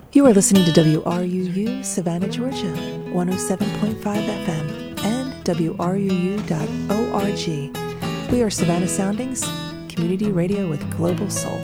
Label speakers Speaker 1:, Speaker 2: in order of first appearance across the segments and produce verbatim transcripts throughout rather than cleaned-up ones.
Speaker 1: You are listening to W R U U Savannah, Georgia, one oh seven point five F M and W R U U dot org. We are Savannah Soundings, community radio with global soul.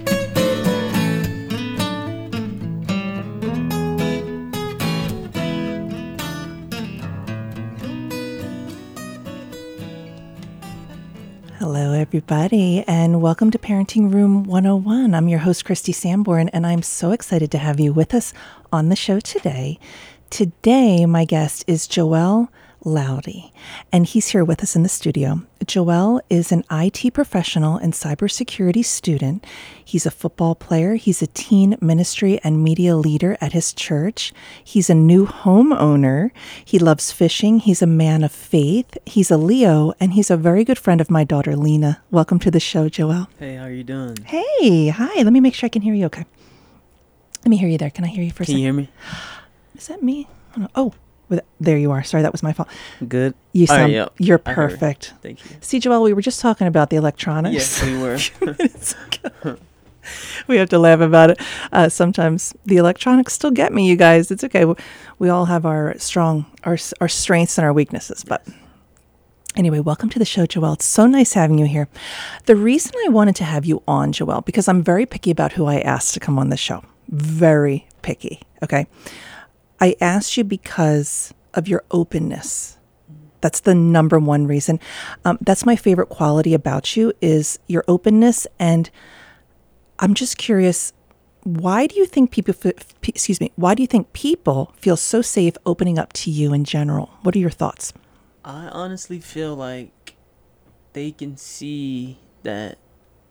Speaker 1: Hello, everybody, and welcome to Parenting Room one oh one. I'm your host, Christy Sanborn, and I'm so excited to have you with us on the show today. Today, my guest is Joel Loudy, and he's here with us in the studio. Joel is an I T professional and cybersecurity student. He's a football player. He's a teen ministry and media leader at his church. He's a new homeowner. He loves fishing. He's a man of faith. He's a Leo, and he's a very good friend of my daughter, Lena. Welcome to the show, Joel.
Speaker 2: Hey, how are you doing?
Speaker 1: Hey, hi. Let me make sure I can hear you okay. Let me hear you there. Can I hear you for a
Speaker 2: Can
Speaker 1: second?
Speaker 2: you hear me?
Speaker 1: Is that me? Oh, there you are. Sorry, that was my fault.
Speaker 2: Good.
Speaker 1: You sound,
Speaker 2: right, yeah.
Speaker 1: You're
Speaker 2: I heard.
Speaker 1: perfect.
Speaker 2: Thank you.
Speaker 1: See, Joel, we were just talking about the electronics.
Speaker 2: Yes, we were.
Speaker 1: We have to laugh about it. Uh, sometimes the electronics still get me, you guys. It's okay. We, we all have our strong, our our strengths and our weaknesses. But anyway, welcome to the show, Joel. It's so nice having you here. The reason I wanted to have you on, Joel, because I'm very picky about who I asked to come on the show. Very picky. Okay. I asked you because of your openness. That's the number one reason. Um, that's my favorite quality about you is your openness. And I'm just curious, why do you think people, f- p- excuse me, why do you think people feel so safe opening up to you in general? What are your thoughts?
Speaker 2: I honestly feel like they can see that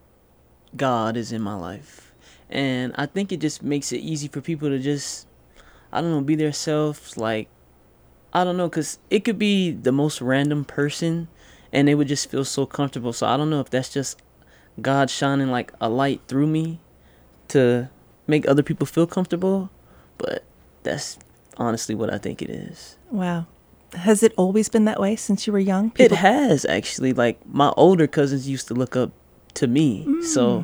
Speaker 2: God is in my life. And I think it just makes it easy for people to just, I don't know, be their selves. Like, I don't know, because it could be the most random person and they would just feel so comfortable. So I don't know if that's just God shining like a light through me to make other people feel comfortable. But that's honestly what I think it is.
Speaker 1: Wow. Has it always been that way since you were young? People-
Speaker 2: It has, actually. Like, my older cousins used to look up to me. Mm. So,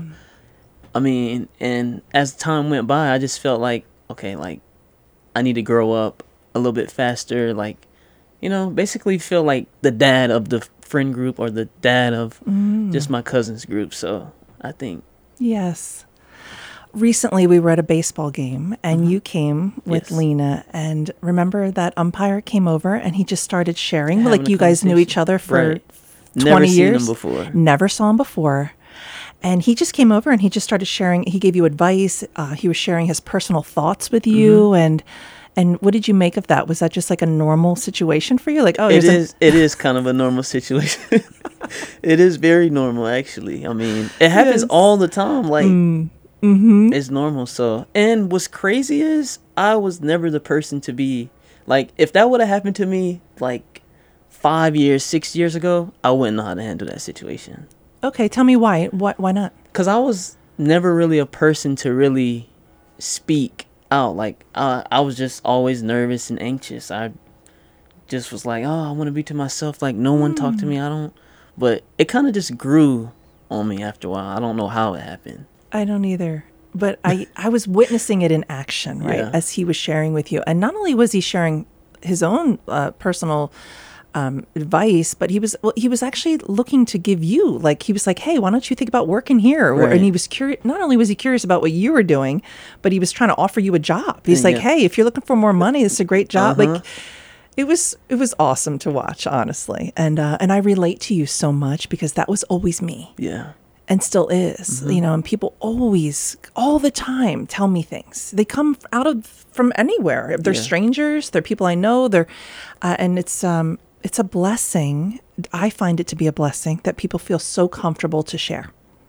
Speaker 2: I mean, and as time went by, I just felt like, okay, like, I need to grow up a little bit faster, like, you know, basically feel like the dad of the friend group or the dad of mm. just my cousin's group. So I think.
Speaker 1: Yes. Recently, we were at a baseball game and mm-hmm. you came with yes. Lena. And remember that umpire came over and he just started sharing.
Speaker 2: Having
Speaker 1: like you guys knew each other for
Speaker 2: right.
Speaker 1: twenty
Speaker 2: Never
Speaker 1: years.
Speaker 2: Never seen him before.
Speaker 1: Never saw him before. And he just came over and he just started sharing. He gave you advice. Uh, he was sharing his personal thoughts with you. Mm-hmm. And and what did you make of that? Was that just like a normal situation for you? Like, oh,
Speaker 2: it is. A- it is kind of a normal situation. It is very normal, actually. I mean, it happens yes. all the time. Like, mm. mm-hmm. it's normal. So, and what's crazy is I was never the person to be like, if that would have happened to me like five years, six years ago, I wouldn't know how to handle that situation.
Speaker 1: Okay, tell me why. Why, why not?
Speaker 2: Because I was never really a person to really speak out. Like, uh, I was just always nervous and anxious. I just was like, oh, I want to be to myself. Like, no one mm. talk to me. I don't. But it kind of just grew on me after a while. I don't know how it happened.
Speaker 1: I don't either. But I, I was witnessing it in action, right, yeah. as he was sharing with you. And not only was he sharing his own uh, personal Um, advice, but he was well, he was actually looking to give you, like, he was like, hey, why don't you think about working here?
Speaker 2: Right.
Speaker 1: And he was curious. Not only was he curious about what you were doing, but he was trying to offer you a job. He's yeah. like, hey, if you're looking for more money, it's a great job. Uh-huh. Like, it was it was awesome to watch, honestly. And uh, and I relate to you so much because that was always me.
Speaker 2: Yeah.
Speaker 1: And still is, mm-hmm. you know, and people always, all the time, tell me things. They come out of, from anywhere. They're yeah. strangers, they're people I know, they're, uh, and it's, um, it's a blessing. I find it to be a blessing that people feel so comfortable to share.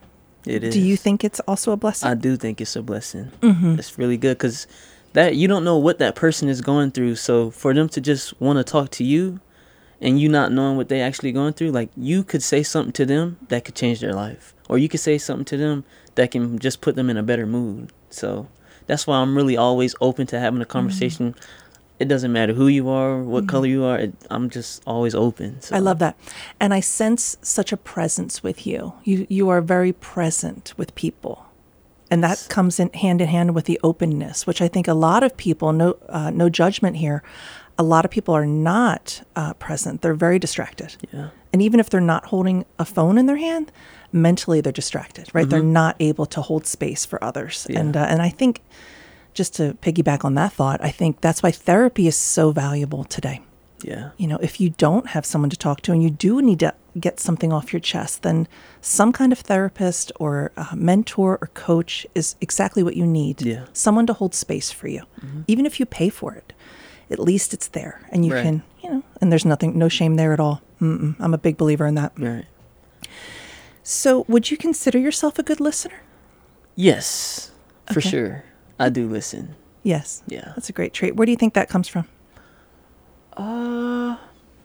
Speaker 2: It is.
Speaker 1: Do you think it's also a blessing?
Speaker 2: I do think it's a blessing. Mm-hmm. It's really good because that you don't know what that person is going through. So for them to just want to talk to you and you not knowing what they actually going through, like, you could say something to them that could change their life. Or you could say something to them that can just put them in a better mood. So that's why I'm really always open to having a conversation. Mm-hmm. It doesn't matter who you are, what mm-hmm. color you are. It, I'm just always open. So.
Speaker 1: I love that. And I sense such a presence with you. You you are very present with people. And that comes in hand in hand with the openness, which I think a lot of people, no, uh, no judgment here, a lot of people are not uh, present. They're very distracted.
Speaker 2: Yeah.
Speaker 1: And even if they're not holding a phone in their hand, mentally they're distracted, right? Mm-hmm. They're not able to hold space for others. Yeah. And uh, and I think, just to piggyback on that thought, I think that's why therapy is so valuable today.
Speaker 2: Yeah.
Speaker 1: You know, if you don't have someone to talk to and you do need to get something off your chest, then some kind of therapist or uh, mentor or coach is exactly what you need.
Speaker 2: Yeah.
Speaker 1: Someone to hold space for you. Mm-hmm. Even if you pay for it, at least it's there and you
Speaker 2: right.
Speaker 1: can, you know, and there's nothing, no shame there at all. Mm-mm. I'm a big believer in that.
Speaker 2: Right.
Speaker 1: So would you consider yourself a good listener?
Speaker 2: Yes, for
Speaker 1: Okay.
Speaker 2: sure. I do listen.
Speaker 1: Yes.
Speaker 2: Yeah.
Speaker 1: That's a great trait. Where do you think that comes from?
Speaker 2: Uh,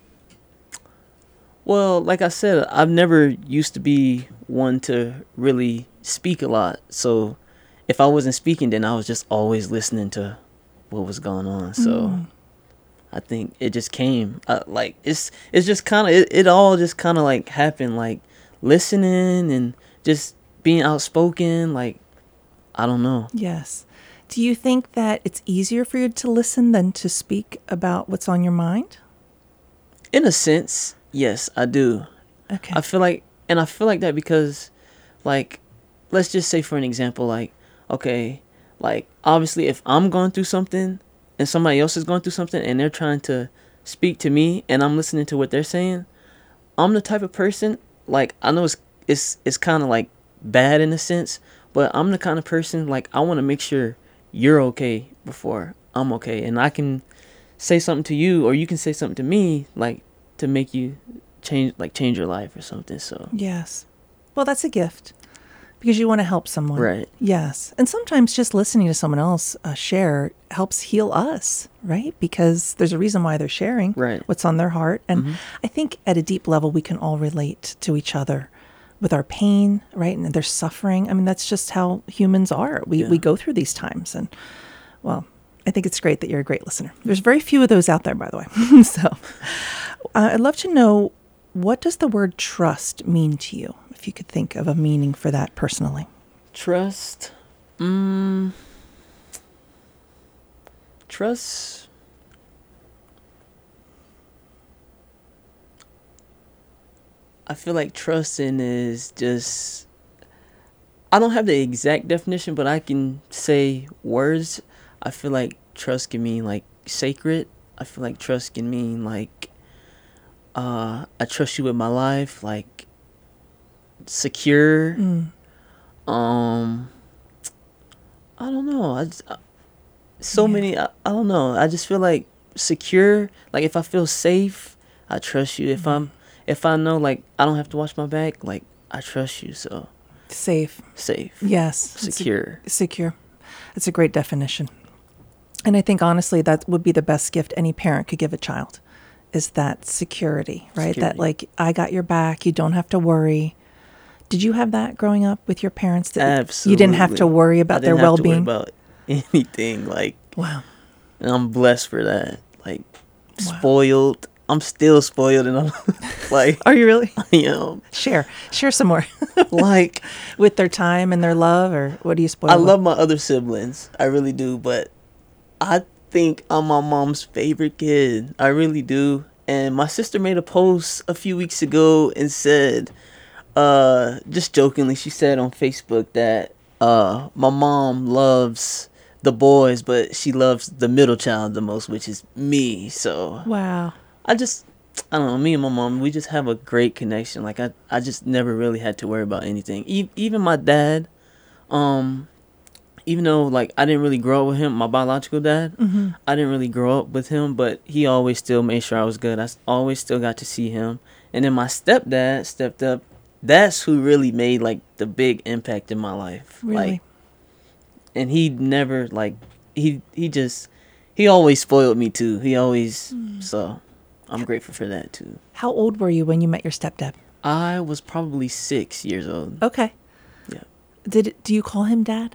Speaker 2: well, like I said, I've never used to be one to really speak a lot. So if I wasn't speaking, then I was just always listening to what was going on. So mm. I think it just came uh, like it's it's just kind of it, it all just kind of like happened, like listening and just being outspoken. Like, I don't know.
Speaker 1: Yes. Do you think that it's easier for you to listen than to speak about what's on your mind?
Speaker 2: In a sense, yes, I do.
Speaker 1: Okay.
Speaker 2: I feel like, and I feel like that because, like, let's just say for an example, like, okay, like, obviously if I'm going through something and somebody else is going through something and they're trying to speak to me and I'm listening to what they're saying, I'm the type of person, like, I know it's, it's, it's kind of like bad in a sense, but I'm the kind of person, like, I want to make sure you're okay before I'm okay. And I can say something to you or you can say something to me, like, to make you change, like, change your life or something. So,
Speaker 1: yes. Well, that's a gift because you want to help someone.
Speaker 2: right.
Speaker 1: Yes. And sometimes just listening to someone else uh, share helps heal us, right? Because there's a reason why they're sharing
Speaker 2: Right.
Speaker 1: what's on their heart. And
Speaker 2: Mm-hmm.
Speaker 1: I think at a deep level, we can all relate to each other with our pain, right? And their suffering. I mean, that's just how humans are. We
Speaker 2: Yeah.
Speaker 1: we go through these times. And, well, I think it's great that you're a great listener. There's very few of those out there, by the way. So uh, I'd love to know, what does the word trust mean to you? If you could think of a meaning for that personally.
Speaker 2: Trust. Mm, trust. I feel like trusting is just, I don't have the exact definition, but I can say words. I feel like trust can mean like sacred. I feel like trust can mean like, uh, I trust you with my life, like secure.
Speaker 1: Mm.
Speaker 2: Um, I don't know. I just, so
Speaker 1: Yeah.
Speaker 2: many. I, I don't know. I just feel like secure. Like if I feel safe, I trust you. If I'm, if I know like I don't have to watch my back, like I trust you. So
Speaker 1: Safe.
Speaker 2: safe,
Speaker 1: Yes. It's a-
Speaker 2: secure.
Speaker 1: secure. It's a great definition. And I think honestly that would be the best gift any parent could give a child, is that security, right?
Speaker 2: Security.
Speaker 1: That like, I got your back, you don't have to worry. Did you have that growing up with your parents? That
Speaker 2: Absolutely.
Speaker 1: you didn't have to worry
Speaker 2: I
Speaker 1: about
Speaker 2: didn't
Speaker 1: their
Speaker 2: have to worry
Speaker 1: well-being?
Speaker 2: about anything. Like,
Speaker 1: Wow.
Speaker 2: and I'm blessed for that. Like,
Speaker 1: Wow.
Speaker 2: spoiled. I'm still spoiled, and I'm like,
Speaker 1: Are you really?
Speaker 2: I am.
Speaker 1: Share. Share some more.
Speaker 2: Like,
Speaker 1: With their time and their love, or what do you spoil?
Speaker 2: I
Speaker 1: with?
Speaker 2: love my other siblings. I really do. But I think I'm my mom's favorite kid. I really do. And my sister made a post a few weeks ago and said, uh, just jokingly, she said on Facebook that uh, my mom loves the boys, but she loves the middle child the most, which is me. So
Speaker 1: Wow.
Speaker 2: I just, I don't know, me and my mom, we just have a great connection. Like, I, I just never really had to worry about anything. E- even my dad, um, even though, like, I didn't really grow up with him, my biological dad,
Speaker 1: Mm-hmm.
Speaker 2: I didn't really grow up with him, but he always still made sure I was good. I s- always still got to see him. And then my stepdad stepped up. That's who really made, like, the big impact in my life.
Speaker 1: Really?
Speaker 2: Like, and he never, like, he, he just, he always spoiled me, too. He always,
Speaker 1: Mm.
Speaker 2: so I'm grateful for that, too.
Speaker 1: How old were you when you met your stepdad?
Speaker 2: I was probably six years old.
Speaker 1: Okay.
Speaker 2: Yeah.
Speaker 1: Did do you call him dad?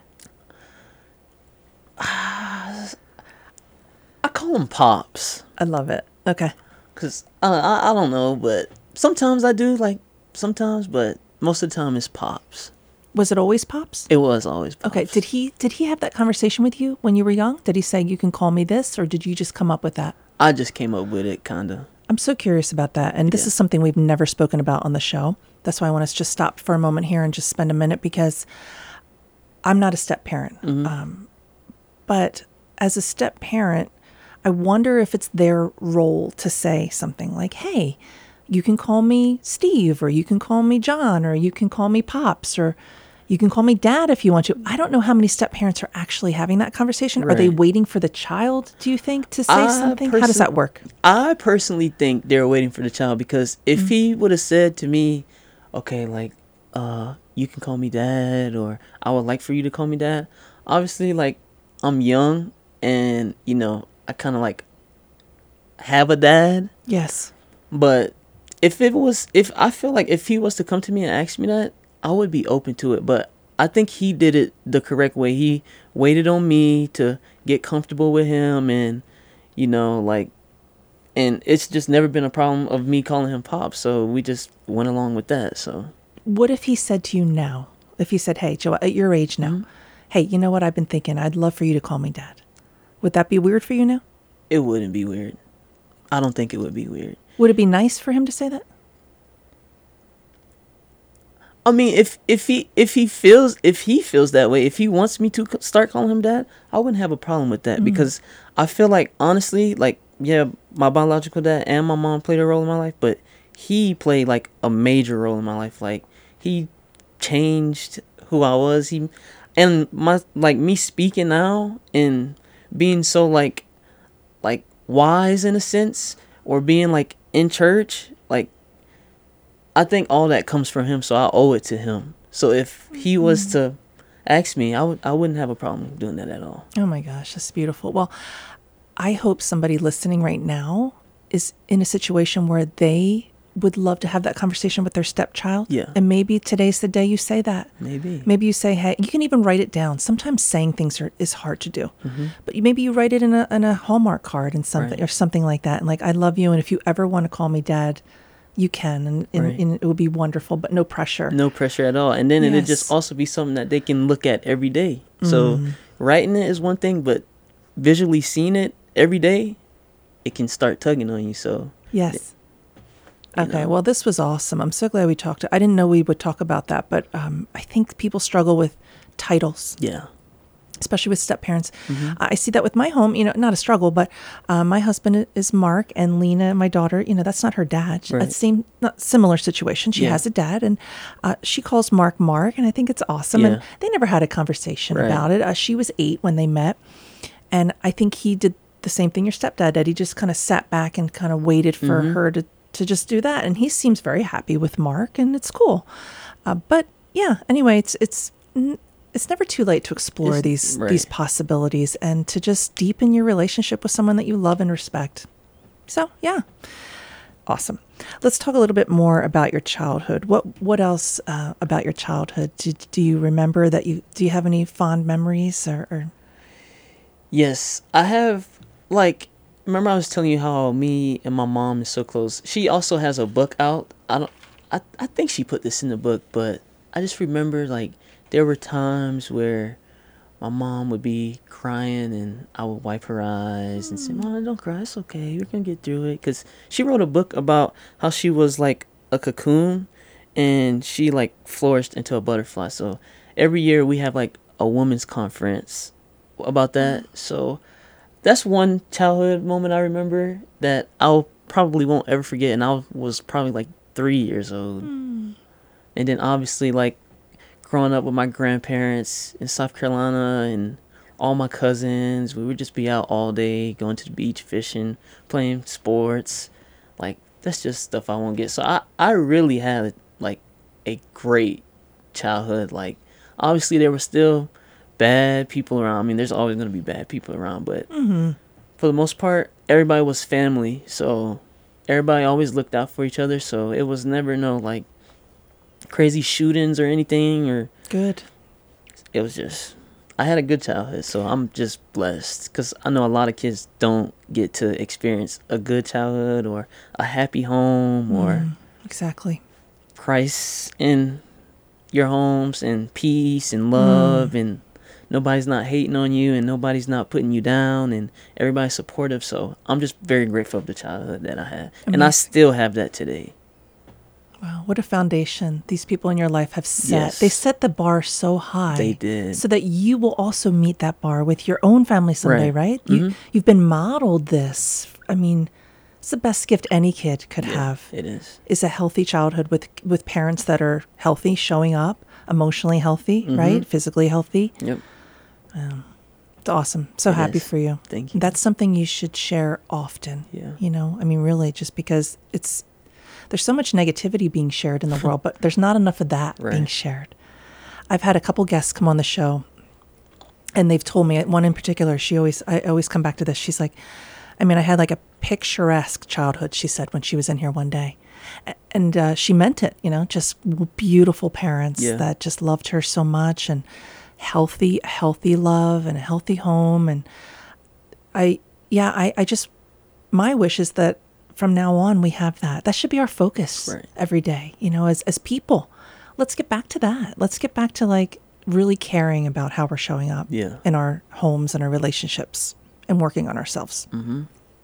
Speaker 2: I call him Pops.
Speaker 1: I love it. Okay.
Speaker 2: Because I, I, I don't know, but sometimes I do, like, sometimes, but most of the time it's Pops.
Speaker 1: Was it always Pops?
Speaker 2: It was always Pops.
Speaker 1: Okay. Did he did he have that conversation with you when you were young? Did he say you can call me this, or did you just come up with that?
Speaker 2: I just came up with it, kind of.
Speaker 1: I'm so curious about that. And this
Speaker 2: Yeah.
Speaker 1: is something we've never spoken about on the show. That's why I want us to just stop for a moment here and just spend a minute, because I'm not a step parent.
Speaker 2: Mm-hmm.
Speaker 1: Um, but as a step parent, I wonder if it's their role to say something like, hey, you can call me Steve, or you can call me John, or you can call me Pops, or you can call me Dad if you want to. I don't know how many step parents are actually having that conversation. Are they
Speaker 2: Right.
Speaker 1: waiting for the child, do you think, to say
Speaker 2: I
Speaker 1: something? How does
Speaker 2: person-
Speaker 1: that work?
Speaker 2: I personally think they're waiting for the child, because if
Speaker 1: Mm-hmm.
Speaker 2: he would have said to me, okay, like, uh, you can call me Dad, or I would like for you to call me Dad. Obviously, like, I'm young, and, you know, I kind of, like, have a dad.
Speaker 1: Yes.
Speaker 2: But if it was, if I feel like if he was to come to me and ask me that, I would be open to it. But I think he did it the correct way. He waited on me to get comfortable with him, and, you know, like, and it's just never been a problem of me calling him Pop. So we just went along with that. So
Speaker 1: What if he said to you now, if he said, hey, Joe, at your age now,
Speaker 2: Mhm.
Speaker 1: hey, you know what? I've been thinking, I'd love for you to call me Dad. Would that be weird for you now?
Speaker 2: it wouldn't be weird. I don't think it would be weird.
Speaker 1: Would it be nice for him to say that?
Speaker 2: I mean, if if he if he feels if he feels that way, if he wants me to c- start calling him Dad, I wouldn't have a problem with that, because I feel like, honestly, like, yeah, my biological dad and my mom played a role in my life, but he played like a major role in my life. Like, he changed who I was. He and my like me speaking now and being so like like wise in a sense, or being like in church, like, I think all that comes from him, so I owe it to him. So if he was to ask me, I would I wouldn't have a problem doing that at all.
Speaker 1: Oh my gosh, that's beautiful. Well, I hope somebody listening right now is in a situation where they would love to have that conversation with their stepchild.
Speaker 2: Yeah.
Speaker 1: And maybe today's the day you say that.
Speaker 2: Maybe.
Speaker 1: Maybe you say, hey, you can even write it down. Sometimes saying things are, is hard to do.
Speaker 2: Mhm.
Speaker 1: But you, maybe you write it in a, in a Hallmark card and something,
Speaker 2: Right.
Speaker 1: or something like that. And like, I love you. And if you ever want to call me Dad, you can. And, and,
Speaker 2: Right.
Speaker 1: and it would be wonderful, but no pressure.
Speaker 2: No pressure at all. And then it'd
Speaker 1: Yes.
Speaker 2: just also be something that they can look at every day. So
Speaker 1: Mm.
Speaker 2: writing it is one thing, but visually seeing it every day, it can start tugging on you. So
Speaker 1: Yes.
Speaker 2: you
Speaker 1: Okay.
Speaker 2: know.
Speaker 1: Well, this was awesome. I'm so glad we talked. I didn't know we would talk about that, but um, I think people struggle with titles,
Speaker 2: yeah.
Speaker 1: especially with step parents.
Speaker 2: Mhm.
Speaker 1: I see that with my home, you know, not a struggle, but uh, my husband is Mark, and Lena, my daughter, you know, that's not her dad.
Speaker 2: Right.
Speaker 1: It seemed not similar situation. She
Speaker 2: Yeah.
Speaker 1: has a dad, and uh, she calls Mark Mark, and I think it's awesome. And
Speaker 2: Yeah.
Speaker 1: they never had a conversation
Speaker 2: Right.
Speaker 1: about it. Uh, she was eight when they met, and I think he did the same thing your stepdad did. He just kind of sat back and kind of waited for
Speaker 2: Mhm.
Speaker 1: her to, to just do that, and he seems very happy with Mark, and it's cool. Uh, but yeah, anyway, it's it's n- it's never too late to explore
Speaker 2: It's-
Speaker 1: these
Speaker 2: right.
Speaker 1: these possibilities and to just deepen your relationship with someone that you love and respect. So yeah, awesome. Let's talk a little bit more about your childhood. What what else uh, about your childhood? Do, do you remember that you do you have any fond memories or? or
Speaker 2: Yes, I have, like, remember I was telling you how me and my mom is so close. She also has a book out. I don't I, I think she put this in the book, but I just remember, like, there were times where my mom would be crying and I would wipe her eyes and say, "Mom, don't cry. It's okay. You're going to get through it." Cuz she wrote a book about how she was like a cocoon and she like flourished into a butterfly. So every year we have like a women's conference about that. So that's one childhood moment I remember that I'll probably won't ever forget. And I was probably like three years old. And then obviously, like, growing up with my grandparents in South Carolina and all my cousins, we would just be out all day, going to the beach, fishing, playing sports. Like, that's just stuff I won't get. So I, I really had like a great childhood. Like, obviously there were still bad people around. I mean, there's always going to be bad people around, but
Speaker 1: mm-hmm.
Speaker 2: for the most part, everybody was family. So everybody always looked out for each other. So it was never no like crazy shootings or anything, or
Speaker 1: Good.
Speaker 2: it was just, I had a good childhood. So I'm just blessed, because I know a lot of kids don't get to experience a good childhood or a happy home or
Speaker 1: Mm, exactly.
Speaker 2: Christ in, your homes and peace and love, mm. and nobody's not hating on you and nobody's not putting you down and everybody's supportive. So I'm just very grateful of the childhood that I had. Amazing. And I still have that today.
Speaker 1: Wow, what a foundation these people in your life have set. Yes. They set the bar so high.
Speaker 2: They did.
Speaker 1: So that you will also meet that bar with your own family someday, right? right?
Speaker 2: Mm-hmm.
Speaker 1: You, you've been modeled this. I mean, it's the best gift any kid could
Speaker 2: yeah,
Speaker 1: have.
Speaker 2: It is.
Speaker 1: Is a healthy childhood with with parents that are healthy, showing up, emotionally healthy, mm-hmm. right? Physically healthy.
Speaker 2: Yep.
Speaker 1: Um, it's awesome. So
Speaker 2: it
Speaker 1: happy
Speaker 2: is.
Speaker 1: for you.
Speaker 2: Thank you.
Speaker 1: That's something you should share often.
Speaker 2: Yeah.
Speaker 1: You know, I mean, really, just because it's, there's so much negativity being shared in the world, but there's not enough of that
Speaker 2: right.
Speaker 1: being shared. I've had a couple guests come on the show, and they've told me, one in particular, she always, I always come back to this. She's like, I mean, I had like a picturesque childhood, she said, when she was in here one day. And uh, she meant it, you know, just beautiful parents
Speaker 2: yeah.
Speaker 1: that just loved her so much, and healthy, healthy love and a healthy home. And I, yeah, I, I just, my wish is that from now on we have that. That should be our focus
Speaker 2: right.
Speaker 1: every day, you know, as, as people. Let's get back to that. Let's get back to like really caring about how we're showing up
Speaker 2: yeah.
Speaker 1: in our homes and our relationships and working on ourselves.
Speaker 2: Mm-hmm.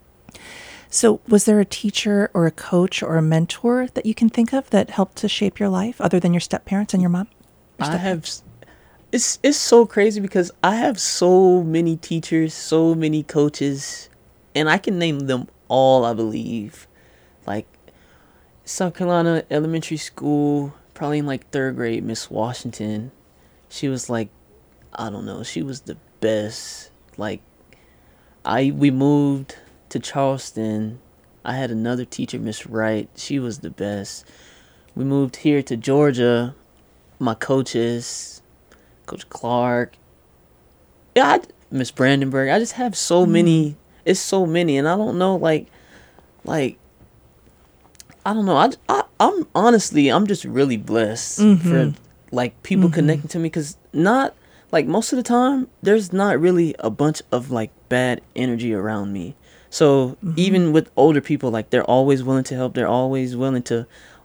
Speaker 1: So was there a teacher or a coach or a mentor that you can think of that helped to shape your life other than your step-parents and your mom? Your
Speaker 2: I have, it's it's so crazy because I have so many teachers, so many coaches, and I can name them all, I believe. Like South Carolina elementary school, probably in like third grade, Miss Washington. She was like, I don't know, she was the best. Like I we moved to Charleston. I had another teacher, Miss Wright. She was the best. We moved here to Georgia. My coaches, Coach Clark, yeah, Miss Brandenburg. I just have so mm. many. It's so many, and I don't know, like, like, I don't know. I, I I'm honestly, I'm just really blessed mm-hmm. for like people mm-hmm. connecting to me, because not like most of the time there's not really a bunch of like bad energy around me. So mm-hmm. even with older people, like they're always willing to help. They're always willing to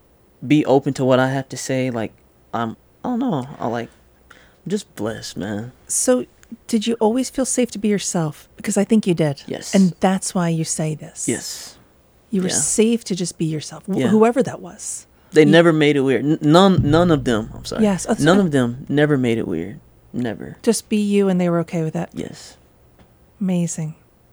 Speaker 2: be open to what I have to say. Like I'm, I don't know. I like, I'm just blessed, man.
Speaker 1: So did you always feel safe to be yourself? Because I think you did.
Speaker 2: Yes.
Speaker 1: And that's why you say this.
Speaker 2: Yes.
Speaker 1: You were
Speaker 2: yeah.
Speaker 1: safe to just be yourself, wh-
Speaker 2: yeah.
Speaker 1: whoever that was.
Speaker 2: They
Speaker 1: you,
Speaker 2: never made it weird. N- none, none of them. I'm sorry.
Speaker 1: Yes.
Speaker 2: None
Speaker 1: fine.
Speaker 2: of them never made it weird. Never.
Speaker 1: Just be you, and they were okay with that.
Speaker 2: Yes.
Speaker 1: Amazing.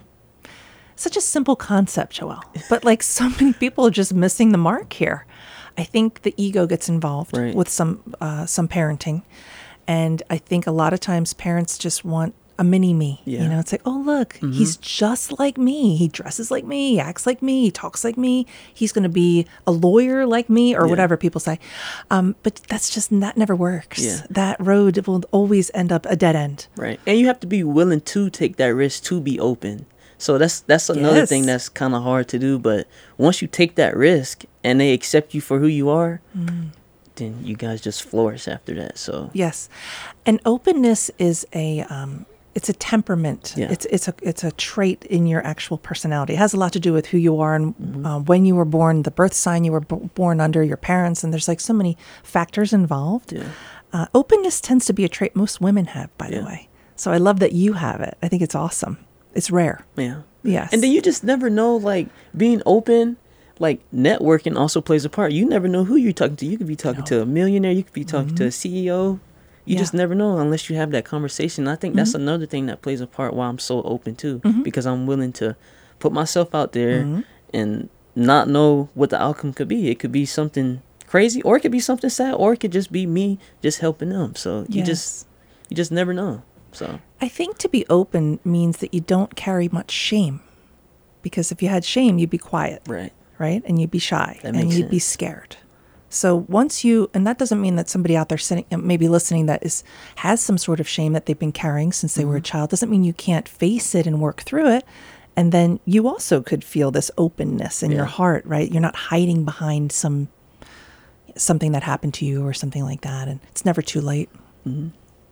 Speaker 1: Such a simple concept, Joel. But like so many people are just missing the mark here. I think the ego gets involved
Speaker 2: right.
Speaker 1: with some uh, some parenting. And I think a lot of times parents just want a mini me.
Speaker 2: Yeah.
Speaker 1: You know, it's like, oh, look, mm-hmm. he's just like me. He dresses like me, he acts like me, he talks like me. He's going to be a lawyer like me, or yeah. whatever people say. Um, but that's just, that never works.
Speaker 2: Yeah.
Speaker 1: That road will always end up a dead end.
Speaker 2: Right. And you have to be willing to take that risk to be open. So that's that's another
Speaker 1: yes.
Speaker 2: thing that's kind of hard to do. But once you take that risk and they accept you for who you are, mm. then you guys just flourish after that. So
Speaker 1: yes, and openness is a um, it's a temperament.
Speaker 2: Yeah.
Speaker 1: It's it's a it's a trait in your actual personality. It has a lot to do with who you are and mm-hmm. uh, when you were born, the birth sign you were b- born under, your parents, and there's like so many factors involved.
Speaker 2: Yeah.
Speaker 1: Uh, openness tends to be a trait most women have, by
Speaker 2: yeah.
Speaker 1: the way. So I love that you have it. I think it's awesome. It's rare.
Speaker 2: Yeah.
Speaker 1: Yes.
Speaker 2: And then you just never know, like, being open, like, networking also plays a part. You never know who you're talking to. You could be talking no. to a millionaire. You could be talking mm-hmm. to a C E O. You yeah. just never know unless you have that conversation. I think mm-hmm. that's another thing that plays a part why I'm so open, too. Mm-hmm. Because I'm willing to put myself out there mm-hmm. and not know what the outcome could be. It could be something crazy, or it could be something sad, or it could just be me just helping them. So you yes. just you just never know. So
Speaker 1: I think to be open means that you don't carry much shame, because if you had shame, you'd be quiet,
Speaker 2: right?
Speaker 1: Right, and you'd be shy,
Speaker 2: that
Speaker 1: and
Speaker 2: makes
Speaker 1: you'd
Speaker 2: sense.
Speaker 1: be scared. So once you, and that doesn't mean that somebody out there sitting, maybe listening, that is has some sort of shame that they've been carrying since they mm-hmm. were a child. Doesn't mean you can't face it and work through it, and then you also could feel this openness in
Speaker 2: yeah.
Speaker 1: your heart, right? You're not hiding behind some something that happened to you or something like that, and it's never too late.
Speaker 2: Mm-hmm.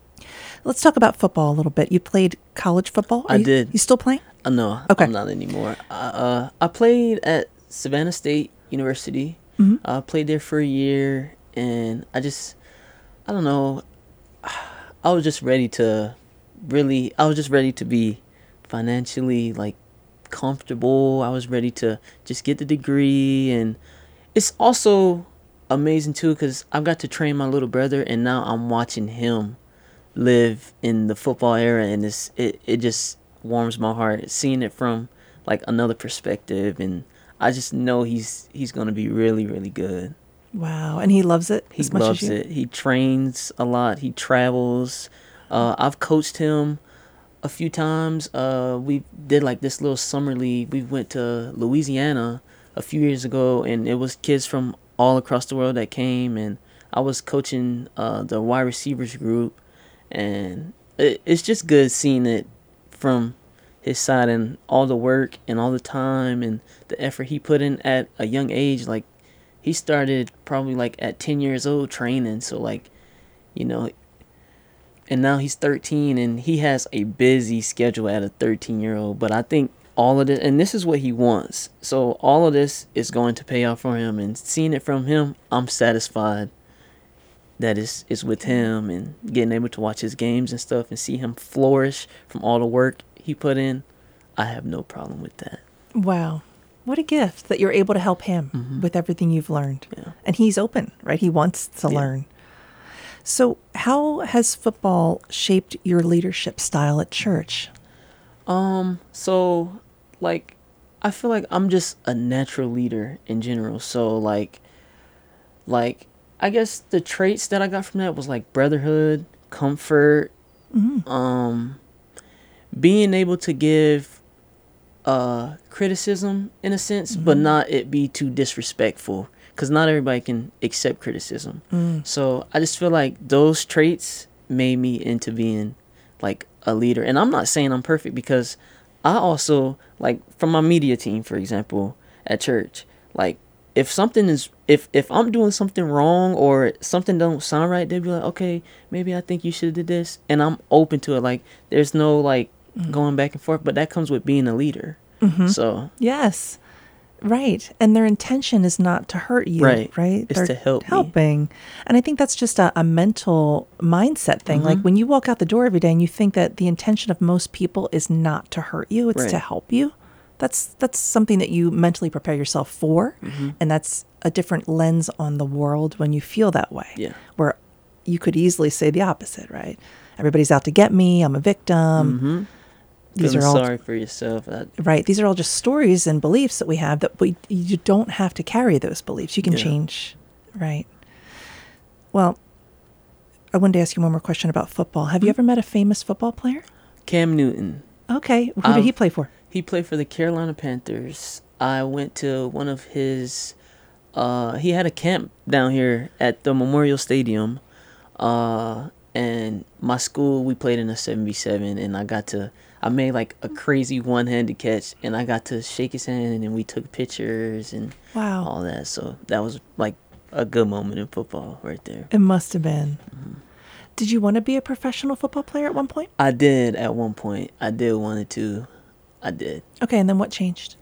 Speaker 1: Let's talk about football a little bit. You played college football? Are
Speaker 2: I
Speaker 1: you,
Speaker 2: did.
Speaker 1: You still playing?
Speaker 2: Uh, no,
Speaker 1: okay.
Speaker 2: I'm not anymore. Uh, uh, I played at Savannah State University.
Speaker 1: Mm-hmm.
Speaker 2: I uh, played there for a year, and I just, I don't know. I was just ready to really, I was just ready to be financially like comfortable. I was ready to just get the degree. And it's also amazing too because I've got to train my little brother, and now I'm watching him live in the football era, and it's, it, it just warms my heart seeing it from like another perspective. And I just know he's he's gonna be really, really good.
Speaker 1: Wow. And he loves it
Speaker 2: He
Speaker 1: as much as
Speaker 2: loves
Speaker 1: you?
Speaker 2: it. He trains a lot. He travels. Uh, I've coached him a few times. Uh, we did like this little summer league. We went to Louisiana a few years ago, and it was kids from all across the world that came. And I was coaching uh, the wide receivers group, and it, it's just good seeing it from his side and all the work and all the time and the effort he put in at a young age. Like he started probably like at ten years old training. So like, you know, and now he's thirteen and he has a busy schedule at a thirteen year old. But I think all of this, and this is what he wants. So all of this is going to pay off for him, and seeing it from him, I'm satisfied that it's, it's with him, and getting able to watch his games and stuff and see him flourish from all the work he put in. I have no problem with that.
Speaker 1: Wow. What a gift that you're able to help him
Speaker 2: Mm-hmm.
Speaker 1: with everything you've learned.
Speaker 2: Yeah.
Speaker 1: And he's open, right? He wants to
Speaker 2: Yeah.
Speaker 1: learn. So, how has football shaped your leadership style at church?
Speaker 2: Um, so like I feel like I'm just a natural leader in general. So like like I guess the traits that I got from that was like brotherhood, comfort,
Speaker 1: Mm-hmm.
Speaker 2: um being able to give uh criticism in a sense, but
Speaker 1: Mm-hmm.
Speaker 2: not it be too disrespectful, because not everybody can accept criticism.
Speaker 1: Mm.
Speaker 2: So I just feel like those traits made me into being like a leader. And I'm not saying I'm perfect, because I also like from my media team, for example, at church, like if something is if if I'm doing something wrong or something don't sound right, they'd be like, okay, maybe I think you should have did this, and I'm open to it. Like there's no like going back and forth, but that comes with being a leader.
Speaker 1: Mm-hmm.
Speaker 2: So
Speaker 1: Yes. Right. And their intention is not to hurt you,
Speaker 2: Right.
Speaker 1: right?
Speaker 2: It's
Speaker 1: They're
Speaker 2: to help me.
Speaker 1: helping. And I think that's just a, a mental mindset thing. Like
Speaker 2: Mhm.
Speaker 1: when you walk out the door every day and you think that the intention of most people is not to hurt you, it's to
Speaker 2: Right.
Speaker 1: help you. That's that's something that you mentally prepare yourself for.
Speaker 2: Mm-hmm.
Speaker 1: And that's a different lens on the world when you feel that way.
Speaker 2: Yeah.
Speaker 1: Where you could easily say the opposite, right? Everybody's out to get me. I'm a victim.
Speaker 2: Mm-hmm.
Speaker 1: These
Speaker 2: Feeling
Speaker 1: are all
Speaker 2: sorry for yourself. I,
Speaker 1: right. These are all just stories and beliefs that we have that we you don't have to carry those beliefs. You can
Speaker 2: Yeah.
Speaker 1: change, right? Well, I wanted to ask you one more question about football. Have you ever met a famous football player?
Speaker 2: Cam Newton.
Speaker 1: Okay, who did
Speaker 2: I've-
Speaker 1: he play for?
Speaker 2: He played for the Carolina Panthers. I went to one of his. Uh, he had a camp down here at the Memorial Stadium, uh, and my school we played in a seven v seven, and I got to. I made like a crazy one-handed catch, and I got to shake his hand, and we took pictures and
Speaker 1: Wow,
Speaker 2: all that. So that was like a good moment in football right there.
Speaker 1: it must have been. Did you want to be a professional football player at one point?
Speaker 2: I did at one point. I did wanted to. I did.
Speaker 1: Okay, and then what changed?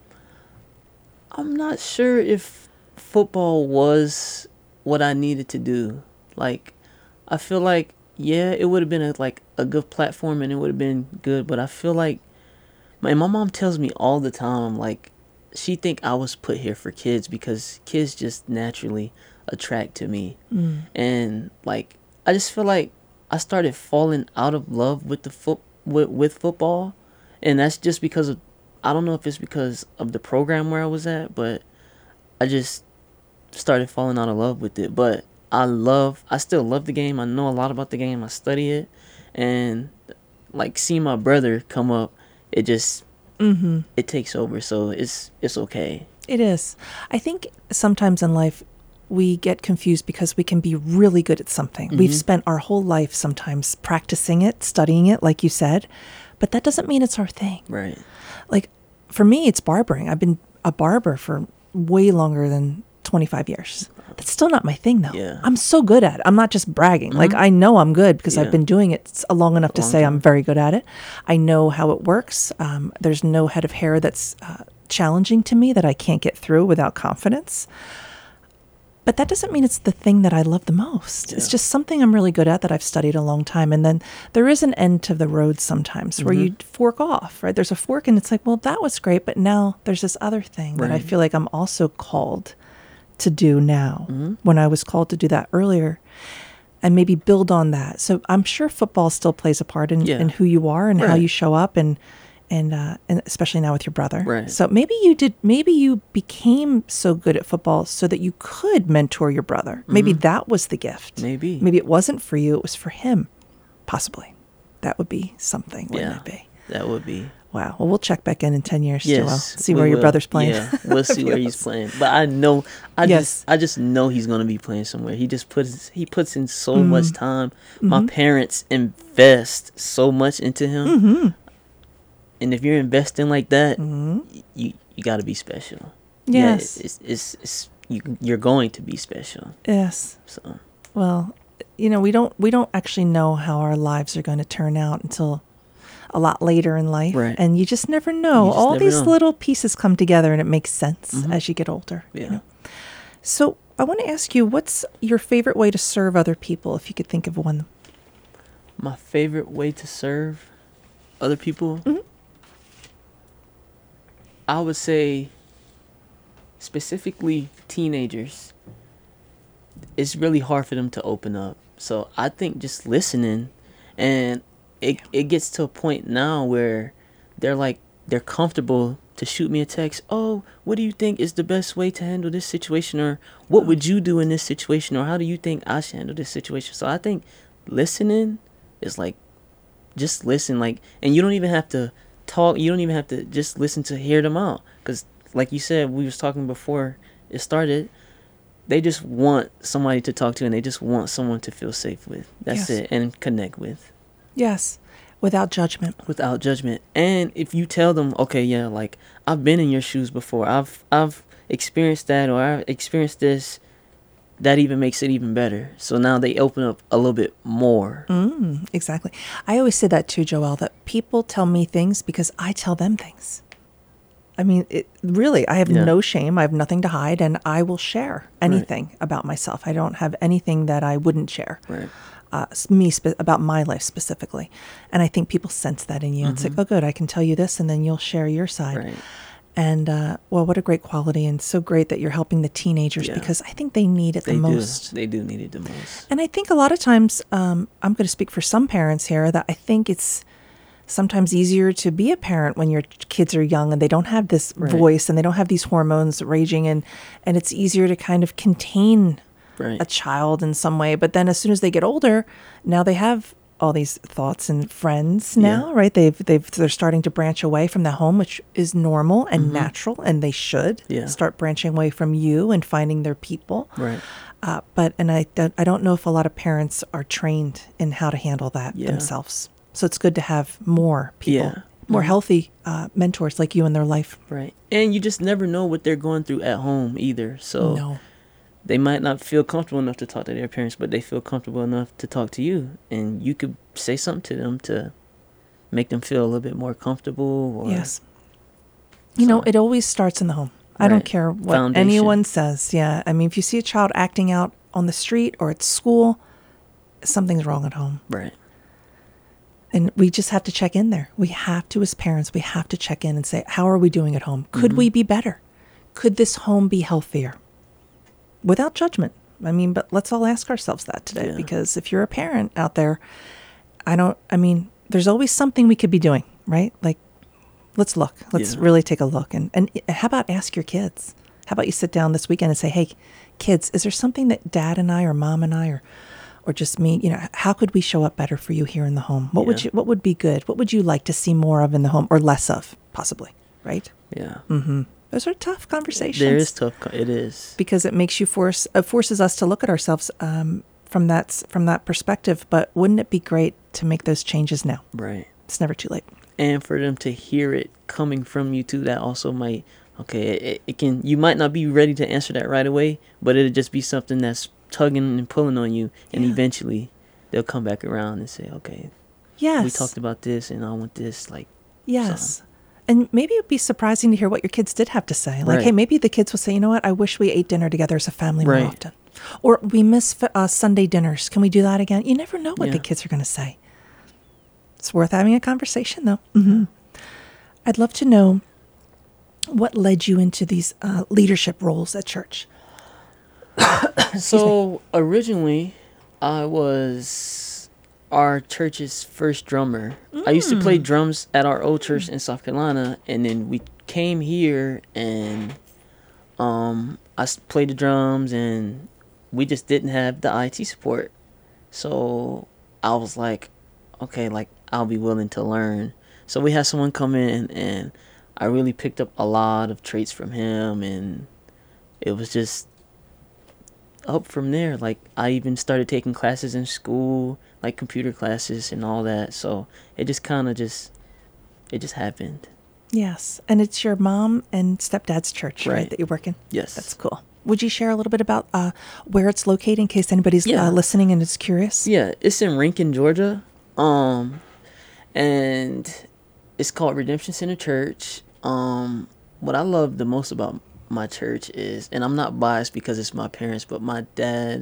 Speaker 2: I'm not sure if football was what I needed to do. Like, I feel like, yeah, it would have been a, like a good platform and it would have been good, but I feel like, my my mom tells me all the time, like, she think I was put here for kids because kids just naturally attract to me.
Speaker 1: Mm.
Speaker 2: And like, I just feel like I started falling out of love with the foot with, with football, and that's just because of, I don't know if it's because of the program where I was at, but I just started falling out of love with it. But I love, I still love the game. I know a lot about the game. I study it, and like seeing my brother come up, it just
Speaker 1: Mm-hmm.
Speaker 2: it takes over. So it's it's okay.
Speaker 1: It is. I think sometimes in life we get confused because we can be really good at something. We've
Speaker 2: Mhm.
Speaker 1: spent our whole life sometimes practicing it, studying it, like you said, but that doesn't mean it's our thing.
Speaker 2: Right.
Speaker 1: Like for me, it's barbering. I've been a barber for way longer than twenty-five years. That's still not my thing, though.
Speaker 2: Yeah.
Speaker 1: I'm so good at it. I'm not just bragging. Like,
Speaker 2: Mhm.
Speaker 1: I know I'm good because
Speaker 2: Yeah.
Speaker 1: I've been doing it s- long enough to
Speaker 2: long
Speaker 1: say
Speaker 2: time.
Speaker 1: I'm very good at it. I know how it works. Um, there's no head of hair that's uh, challenging to me that I can't get through without confidence. But that doesn't mean it's the thing that I love the most. It's
Speaker 2: Yeah.
Speaker 1: just something I'm really good at that I've studied a long time. And then there is an end to the road sometimes where
Speaker 2: Mhm.
Speaker 1: you fork off, right? There's a fork and it's like, well, that was great. But now there's this other thing that I
Speaker 2: Right.
Speaker 1: feel like I'm also called to do now
Speaker 2: Mhm.
Speaker 1: when I was called to do that earlier and maybe build on that. So I'm sure football still plays a part in,
Speaker 2: Yeah.
Speaker 1: in who you are and how
Speaker 2: Right.
Speaker 1: you show up and and uh, and especially now with your brother.
Speaker 2: Right.
Speaker 1: So maybe you did. Maybe you became so good at football so that you could mentor your brother. Maybe
Speaker 2: Mhm.
Speaker 1: that was the gift.
Speaker 2: Maybe.
Speaker 1: Maybe it wasn't for you. It was for him. Possibly. That would be something, wouldn't
Speaker 2: Yeah.
Speaker 1: it be?
Speaker 2: That would be.
Speaker 1: Wow. Well, we'll check back in in ten years, Joel.
Speaker 2: Yes.
Speaker 1: See
Speaker 2: we
Speaker 1: where your
Speaker 2: will.
Speaker 1: brother's playing.
Speaker 2: Yeah, we'll see where he's playing. But I know, I
Speaker 1: Yes.
Speaker 2: just, I just know he's gonna be playing somewhere. He just puts, he puts in so
Speaker 1: Mm.
Speaker 2: much time. My
Speaker 1: Mhm.
Speaker 2: parents invest so much into him,
Speaker 1: Mm-hmm.
Speaker 2: and if you're investing like that,
Speaker 1: Mhm.
Speaker 2: y- you you got to be special.
Speaker 1: Yes.
Speaker 2: Yeah, it's, it's, it's you, you're going to be special.
Speaker 1: Yes.
Speaker 2: So
Speaker 1: Well, you know, we don't we don't actually know how our lives are going to turn out until a lot later in life.
Speaker 2: Right.
Speaker 1: And you just never know.
Speaker 2: You just
Speaker 1: All
Speaker 2: never
Speaker 1: these
Speaker 2: know.
Speaker 1: little pieces come together and it makes sense
Speaker 2: Mhm.
Speaker 1: as you get older.
Speaker 2: Yeah.
Speaker 1: You know? So I want to ask you, what's your favorite way to serve other people, if you could think of one?
Speaker 2: my favorite way to serve other people,
Speaker 1: Mhm.
Speaker 2: I would say specifically teenagers. It's really hard for them to open up. So I think just listening, and it it gets to a point now where they're like they're comfortable to shoot me a text. Oh, what do you think is the best way to handle this situation? Or what would you do in this situation? Or how do you think I should handle this situation? So I think listening is like just listen, like, and you don't even have to talk. You don't even have to just listen to hear them out, because like you said, we was talking before it started. They just want somebody to talk to, and they just want someone to feel safe with. That's
Speaker 1: Yes.
Speaker 2: it, and connect with
Speaker 1: Yes. Without judgment.
Speaker 2: without judgment. And if you tell them, okay, yeah, like I've been in your shoes before. I've I've experienced that, or I've experienced this. That even makes it even better. So now they open up a little bit more.
Speaker 1: Mm, exactly. I always say that too, Joelle, that people tell me things because I tell them things. I mean, it, really, I have
Speaker 2: Yeah.
Speaker 1: no shame. I have nothing to hide, and I will share anything about myself. I don't have anything that I wouldn't share.
Speaker 2: Right.
Speaker 1: Uh, s- me spe- about my life specifically, and I think people sense that in you. It's like, oh, good, I can tell you this, and then you'll share your side.
Speaker 2: Right.
Speaker 1: And uh, well, what a great quality, and so great that you're helping the teenagers
Speaker 2: Yeah.
Speaker 1: because I think they need it
Speaker 2: They
Speaker 1: the
Speaker 2: do.
Speaker 1: most.
Speaker 2: They do need it the most.
Speaker 1: And I think a lot of times, um, I'm going to speak for some parents here, that I think it's sometimes easier to be a parent when your kids are young and they don't have this
Speaker 2: Right.
Speaker 1: voice and they don't have these hormones raging, and, and it's easier to kind of contain
Speaker 2: Right.
Speaker 1: a child in some way. But then as soon as they get older, now they have all these thoughts and friends now,
Speaker 2: Yeah.
Speaker 1: right? They've, they've, they're starting to branch away from the home, which is normal and natural, and they should
Speaker 2: Mm-hmm. Yeah.
Speaker 1: start branching away from you and finding their people.
Speaker 2: Right.
Speaker 1: Uh, but and I don't, I don't know if a lot of parents are trained in how to handle that
Speaker 2: Yeah.
Speaker 1: themselves. So it's good to have more people,
Speaker 2: Yeah.
Speaker 1: more
Speaker 2: Mhm.
Speaker 1: healthy uh, mentors like you in their life.
Speaker 2: Right. And you just never know what they're going through at home either. So
Speaker 1: No,
Speaker 2: they might not feel comfortable enough to talk to their parents, but they feel comfortable enough to talk to you. And you could say something to them to make them feel a little bit more comfortable. Or,
Speaker 1: yes, you know,
Speaker 2: So-
Speaker 1: it always starts in the home. I don't
Speaker 2: Right.
Speaker 1: care what
Speaker 2: Foundation.
Speaker 1: anyone says. Yeah, I mean, if you see a child acting out on the street or at school, something's wrong at home.
Speaker 2: Right.
Speaker 1: And we just have to check in there. We have to, as parents, we have to check in and say, how are we doing at home? Could we be better? Could this home be healthier? Without judgment. I mean, but let's all ask ourselves that today,
Speaker 2: Yeah.
Speaker 1: because if you're a parent out there, I don't, I mean, there's always something we could be doing, right? Like, let's look. Let's
Speaker 2: Yeah.
Speaker 1: really take a look. And, and how about ask your kids? How about you sit down this weekend and say, hey, kids, is there something that dad and I or mom and I or or just me, you know, how could we show up better for you here in the home? What would
Speaker 2: Yeah.
Speaker 1: you what would be good? What would you like to see more of in the home, or less of, possibly, right?
Speaker 2: Yeah.
Speaker 1: Mm-hmm. Those are tough conversations.
Speaker 2: There is tough. co- It is.
Speaker 1: because it makes you force it forces us to look at ourselves um, from that s- from that perspective. But wouldn't it be great to make those changes now?
Speaker 2: Right.
Speaker 1: It's never too late.
Speaker 2: And for them to hear it coming from you too, that also might, okay, it, it can, you might not be ready to answer that right away, but it'll just be something that's tugging and pulling on you. And
Speaker 1: Yeah.
Speaker 2: eventually they'll come back around and say, okay,
Speaker 1: Yes.
Speaker 2: we talked about this and I want this. Like,
Speaker 1: Yes. And maybe it'd be surprising to hear what your kids did have to say. Like,
Speaker 2: Right.
Speaker 1: hey, maybe the kids will say, you know what, I wish we ate dinner together as a family
Speaker 2: Right.
Speaker 1: more often. Or we miss uh, Sunday dinners. Can we do that again? You never know what
Speaker 2: Yeah.
Speaker 1: the kids are going to say. It's worth having a conversation, though. Mm-hmm. I'd love to know what led you into these uh, leadership roles at church.
Speaker 2: So originally, I was our church's first drummer. I used to play drums at our old church in South Carolina, and then we came here and um, I s- played the drums, and we just didn't have the I T support. So I was like, okay, like I'll be willing to learn. So we had someone come in, and I really picked up a lot of traits from him, and it was just up from there. Like I even started taking classes in school, like computer classes and all that. So it just kind of just it just happened.
Speaker 1: Yes. And it's your mom and stepdad's church, right,
Speaker 2: Right.
Speaker 1: that you're working?
Speaker 2: Yes.
Speaker 1: That's cool. Would you share a little bit about uh, where it's located in case anybody's
Speaker 2: Yeah.
Speaker 1: uh, listening and is curious?
Speaker 2: Yeah, it's in Rankin, Georgia. Um and it's called Redemption Center Church. Um what I love the most about my church is, and I'm not biased because it's my parents, but my dad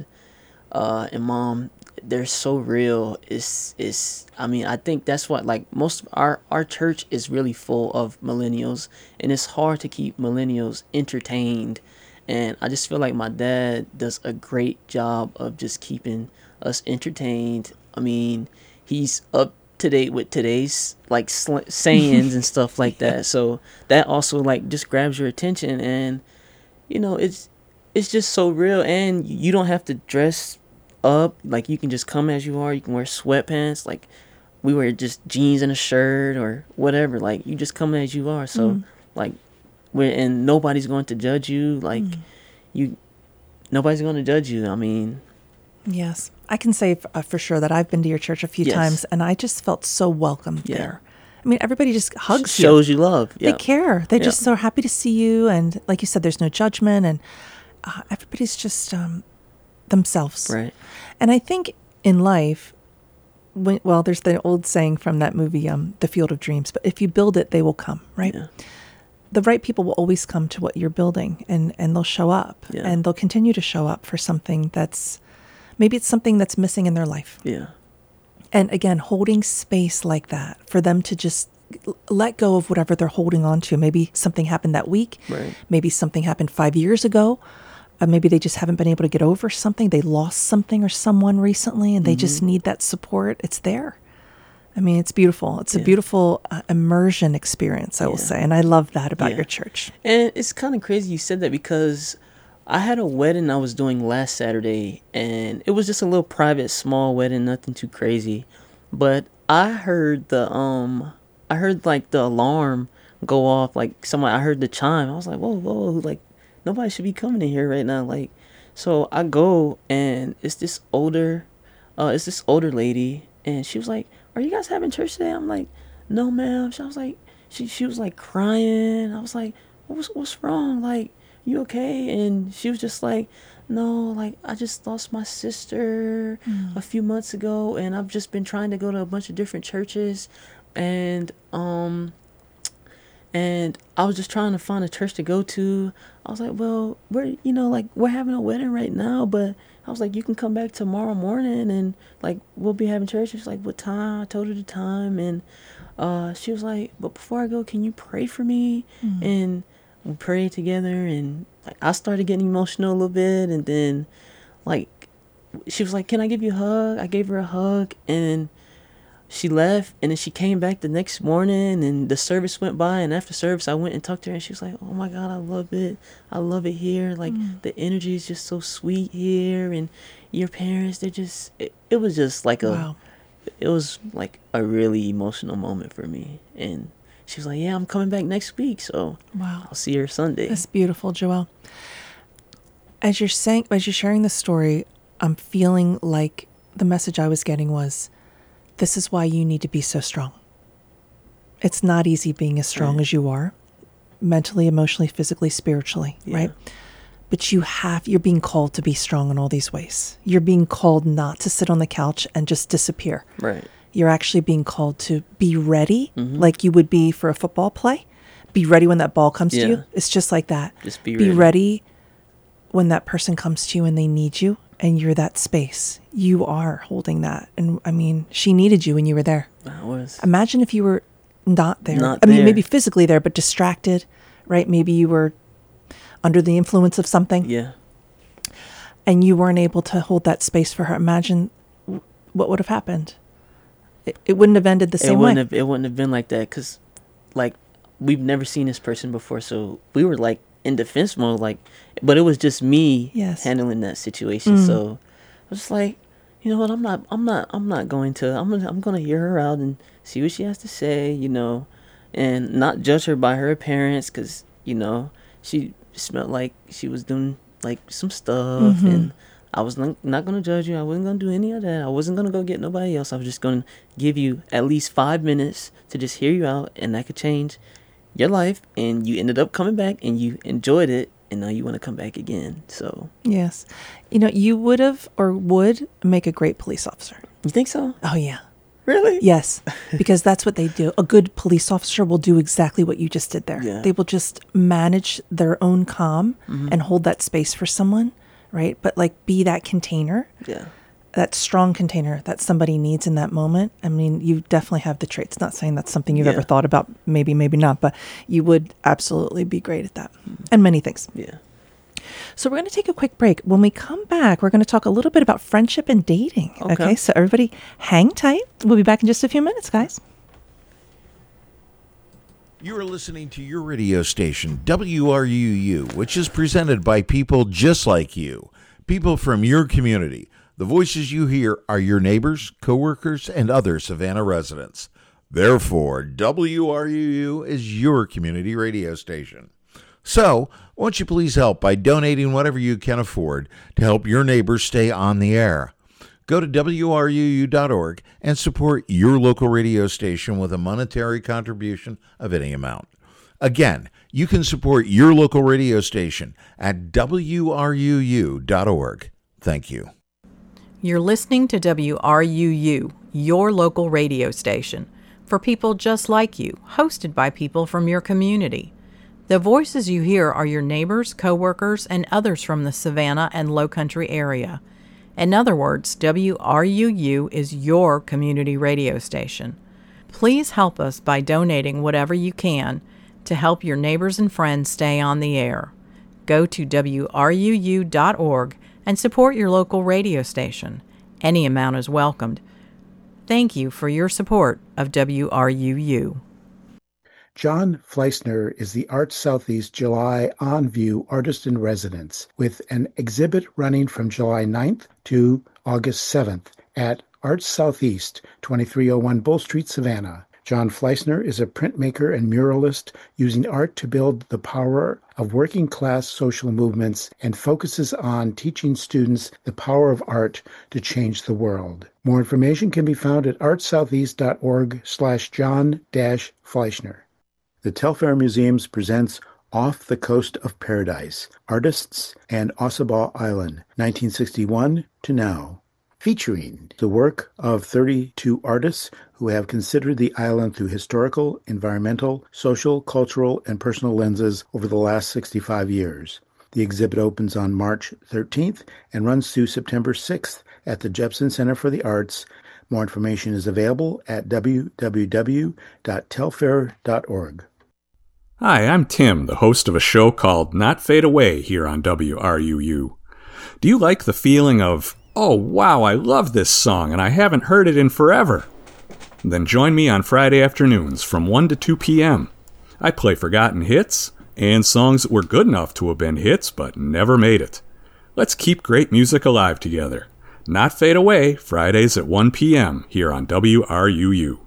Speaker 2: uh and mom, they're so real. It's it's I mean, I think that's what, like, most of our our church is really full of millennials, and it's hard to keep millennials entertained. And I just feel like my dad does a great job of just keeping us entertained. I mean, he's up to date with today's like sl- sayings and stuff like that. So that also like just grabs your attention, and you know, it's it's just so real, and you don't have to dress up. Like, you can just come as you are. You can wear sweatpants. Like, we wear just jeans and a shirt or whatever. Like, you just come as you are. So
Speaker 1: Mm.
Speaker 2: like, we're, and nobody's going to judge you. Like,
Speaker 1: Mm.
Speaker 2: you nobody's going to judge you. I mean,
Speaker 1: Yes. I can say f- uh, for sure that I've been to your church a few
Speaker 2: Yes.
Speaker 1: times, and I just felt so welcome
Speaker 2: Yeah.
Speaker 1: there. I mean, everybody just hugs you.
Speaker 2: shows you love.
Speaker 1: They
Speaker 2: Yeah.
Speaker 1: care. They're
Speaker 2: Yeah.
Speaker 1: just so happy to see you. And like you said, there's no judgment, and uh, everybody's just um, themselves.
Speaker 2: Right.
Speaker 1: And I think in life, when, well, there's the old saying from that movie, um, The Field of Dreams, but if you build it, they will come, right?
Speaker 2: Yeah.
Speaker 1: The right people will always come to what you're building, and, and they'll show up,
Speaker 2: Yeah.
Speaker 1: and they'll continue to show up for something that's, maybe it's something that's missing in their life.
Speaker 2: Yeah.
Speaker 1: And again, holding space like that for them to just l- let go of whatever they're holding on to. Maybe something happened that week.
Speaker 2: Right.
Speaker 1: Maybe something happened five years ago. Uh, maybe they just haven't been able to get over something. They lost something or someone recently, and they just need that support. It's there. I mean, it's beautiful. It's a
Speaker 2: Yeah.
Speaker 1: beautiful uh, immersion experience, I will
Speaker 2: Yeah.
Speaker 1: say. And I love that about
Speaker 2: Yeah.
Speaker 1: your church.
Speaker 2: And it's kind of crazy you said that, because I had a wedding I was doing last Saturday, and it was just a little private, small wedding, nothing too crazy. But I heard the um, I heard like the alarm go off, like someone. I heard the chime. I was like, whoa, whoa, like nobody should be coming in here right now. Like, so I go, and it's this older, uh, it's this older lady, and she was like, "Are you guys having church today?" I'm like, "No, ma'am." She was like, she she was like crying. I was like, "What's what's wrong? Like, you okay?" And she was just like, "No, like I just lost my sister a few months ago, and I've just been trying to go to a bunch of different churches, and um and I was just trying to find a church to go to." I was like, "Well, we're, you know, like we're having a wedding right now, but," I was like, "you can come back tomorrow morning, and like we'll be having church." She's like, "What time?" I told her the time, and uh she was like, "But before I go, can you pray for me?" And we prayed together, and like I started getting emotional a little bit, and then like she was like, "Can I give you a hug?" I gave her a hug, and she left, and then she came back the next morning, and the service went by, and after service I went and talked to her, and she was like, "Oh my God, I love it. I love it here. Like the energy is just so sweet here, and your parents, they're just," it, it was just like a
Speaker 1: Wow.
Speaker 2: it was like a really emotional moment for me. And she was like, "Yeah, I'm coming back next week, so
Speaker 1: Wow.
Speaker 2: I'll see her Sunday."
Speaker 1: That's beautiful, Joelle. As you're saying, as you're sharing the story, I'm feeling like the message I was getting was, this is why you need to be so strong. It's not easy being as strong
Speaker 2: Right.
Speaker 1: as you are, mentally, emotionally, physically, spiritually,
Speaker 2: Yeah.
Speaker 1: right? But you have, you're being called to be strong in all these ways. You're being called not to sit on the couch and just disappear.
Speaker 2: Right.
Speaker 1: You're actually being called to be ready,
Speaker 2: Mhm.
Speaker 1: like you would be for a football play, be ready when that ball comes
Speaker 2: Yeah.
Speaker 1: to you. It's just like that.
Speaker 2: Just be
Speaker 1: Be
Speaker 2: ready.
Speaker 1: ready when that person comes to you and they need you and you're that space. You are holding that. And I mean, she needed you when you were there.
Speaker 2: I was.
Speaker 1: Imagine if you were not there.
Speaker 2: Not
Speaker 1: I mean,
Speaker 2: there.
Speaker 1: maybe physically there, but distracted, right? Maybe you were under the influence of something
Speaker 2: Yeah.
Speaker 1: and you weren't able to hold that space for her. Imagine w- what would have happened. It, it wouldn't have ended the
Speaker 2: It
Speaker 1: same way.
Speaker 2: wouldn't have. It wouldn't have been like that because, like, we've never seen this person before, so we were like in defense mode, like, but it was just me
Speaker 1: Yes.
Speaker 2: handling that situation.
Speaker 1: Mm.
Speaker 2: So I was like, you know what? I'm not. I'm not. I'm not going to. I'm. Gonna, I'm going to hear her out and see what she has to say. You know, and not judge her by her appearance because you know she smelled like she was doing like some stuff
Speaker 1: Mhm.
Speaker 2: and. I was not, not going to judge you. I wasn't going to do any of that. I wasn't going to go get nobody else. I was just going to give you at least five minutes to just hear you out, and that could change your life. And you ended up coming back, and you enjoyed it, and now you want to come back again. So,
Speaker 1: Yes. You know, you would have or would make a great police officer.
Speaker 2: you think so?
Speaker 1: Oh, yeah.
Speaker 2: Really?
Speaker 1: Yes, because that's what they do. A good police officer will do exactly what you just did there.
Speaker 2: Yeah.
Speaker 1: They will just manage their own calm
Speaker 2: Mhm.
Speaker 1: and hold that space for someone, right? But like be that container,
Speaker 2: Yeah.
Speaker 1: that strong container that somebody needs in that moment. I mean, you definitely have the traits. Not saying that's something you've
Speaker 2: Yeah.
Speaker 1: ever thought about, maybe, maybe not, but you would absolutely be great at that and many things.
Speaker 2: Yeah.
Speaker 1: So we're going to take a quick break. When we come back, we're going to talk a little bit about friendship and dating. Okay.
Speaker 2: Okay.
Speaker 1: So everybody hang tight. We'll be back in just a few minutes, guys.
Speaker 3: You are listening to your radio station, W R U U, which is presented by people just like you, people from your community. The voices you hear are your neighbors, coworkers, and other Savannah residents. Therefore, W R U U is your community radio station. So, won't you please help by donating whatever you can afford to help your neighbors stay on the air? Go to W R U U dot org and support your local radio station with a monetary contribution of any amount. Again, you can support your local radio station at W R U U dot org. Thank you.
Speaker 4: You're listening to W R U U, your local radio station, for people just like you, hosted by people from your community. The voices you hear are your neighbors, coworkers, and others from the Savannah and Lowcountry area. In other words, W R U U is your community radio station. Please help us by donating whatever you can to help your neighbors and friends stay on the air. Go to W R U U dot org and support your local radio station. Any amount is welcomed. Thank you for your support of W R U U.
Speaker 5: John Fleissner is the Arts Southeast July On View Artist in Residence with an exhibit running from July ninth to August seventh at Arts Southeast, twenty-three oh one Bull Street, Savannah. John Fleissner is a printmaker and muralist using art to build the power of working-class social movements and focuses on teaching students the power of art to change the world. More information can be found at arts southeast dot org slash John dash Fleissner. The Telfair Museums presents Off the Coast of Paradise, Artists and Ossabaw Island, nineteen sixty-one to now, featuring the work of thirty-two artists who have considered the island through historical, environmental, social, cultural, and personal lenses over the last sixty-five years. The exhibit opens on March thirteenth and runs through September sixth at the Jepson Center for the Arts. More information is available at w w w dot telfair dot org.
Speaker 6: Hi, I'm Tim, the host of a show called Not Fade Away here on W R U U. Do you like the feeling of, oh wow, I love this song and I haven't heard it in forever? Then join me on Friday afternoons from one to two p.m. I play forgotten hits and songs that were good enough to have been hits but never made it. Let's keep great music alive together. Not Fade Away, Fridays at one p.m. here on W R U U.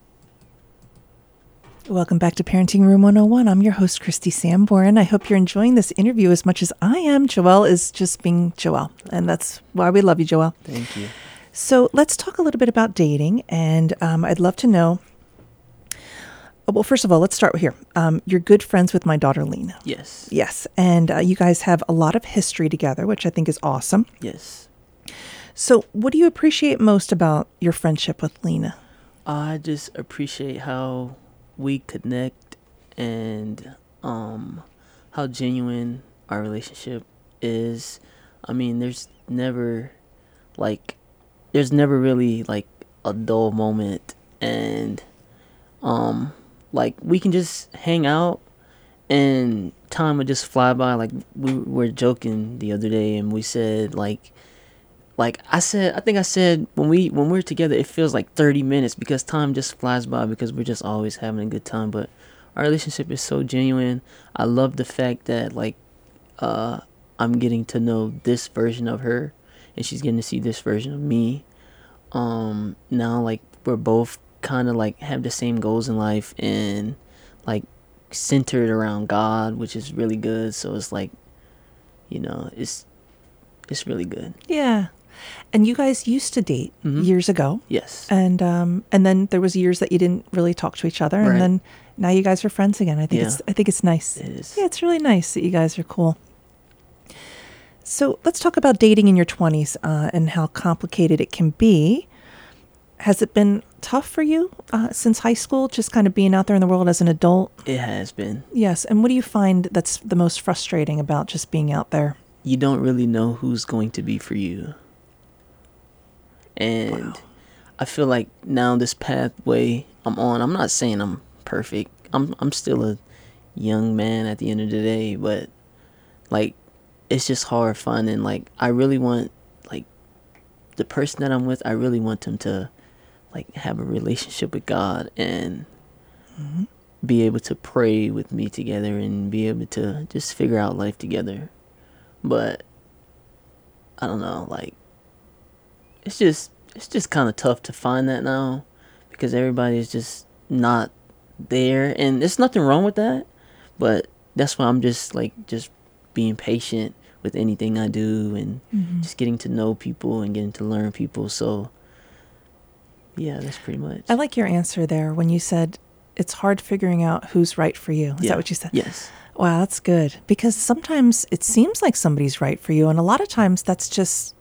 Speaker 1: Welcome back to Parenting Room one oh one. I'm your host, Christy Sanborn. I hope you're enjoying this interview as much as I am. Joelle is just being Joelle, and that's why we love you, Joelle.
Speaker 2: Thank you.
Speaker 1: So let's talk a little bit about dating, and um, I'd love to know. Well, first of all, let's start here. Um, you're good friends with my daughter, Lena.
Speaker 2: Yes.
Speaker 1: Yes, and uh, you guys have a lot of history together, which I think is awesome.
Speaker 2: Yes.
Speaker 1: So what do you appreciate most about your friendship with Lena?
Speaker 2: I just appreciate how we connect and um how genuine our relationship is. I mean, there's never like there's never really like a dull moment, and um like we can just hang out and time would just fly by. Like we were joking the other day and we said like like I said I think I said when we when we're together it feels like thirty minutes because time just flies by because we're just always having a good time. But our relationship is so genuine. I love the fact that like uh I'm getting to know this version of her and she's getting to see this version of me. Um now like we're both kind of like have the same goals in life and like centered around God, which is really good. So it's like, you know, it's it's really good.
Speaker 1: Yeah. And you guys used to date
Speaker 2: Mhm.
Speaker 1: years ago.
Speaker 2: Yes.
Speaker 1: And um and then there was years that you didn't really talk to each other, and
Speaker 2: Right.
Speaker 1: then now you guys are friends again. I think
Speaker 2: Yeah.
Speaker 1: it's I think it's nice.
Speaker 2: It is.
Speaker 1: Yeah, it's really nice that you guys are cool. So let's talk about dating in your twenties uh, and how complicated it can be. Has it been tough for you uh, since high school, just kind of being out there in the world as an adult?
Speaker 2: It has been.
Speaker 1: Yes. And what do you find that's the most frustrating about just being out there?
Speaker 2: You don't really know who's going to be for you. And
Speaker 1: Wow.
Speaker 2: I feel like now this pathway I'm on, I'm not saying I'm perfect. I'm I'm still a young man at the end of the day, but like it's just hard finding like I really want like the person that I'm with, I really want them to like have a relationship with God and
Speaker 1: Mhm.
Speaker 2: be able to pray with me together and be able to just figure out life together. But I don't know, like it's just it's just kind of tough to find that now because everybody is just not there, and there's nothing wrong with that, but that's why I'm just like just being patient with anything I do and
Speaker 1: Mhm.
Speaker 2: just getting to know people and getting to learn people. So yeah, that's pretty much.
Speaker 1: I like your answer there when you said it's hard figuring out who's right for you. Is
Speaker 2: Yeah.
Speaker 1: that what you said?
Speaker 2: Yes.
Speaker 1: Wow, that's good. Because sometimes it seems like somebody's right for you, and a lot of times that's just,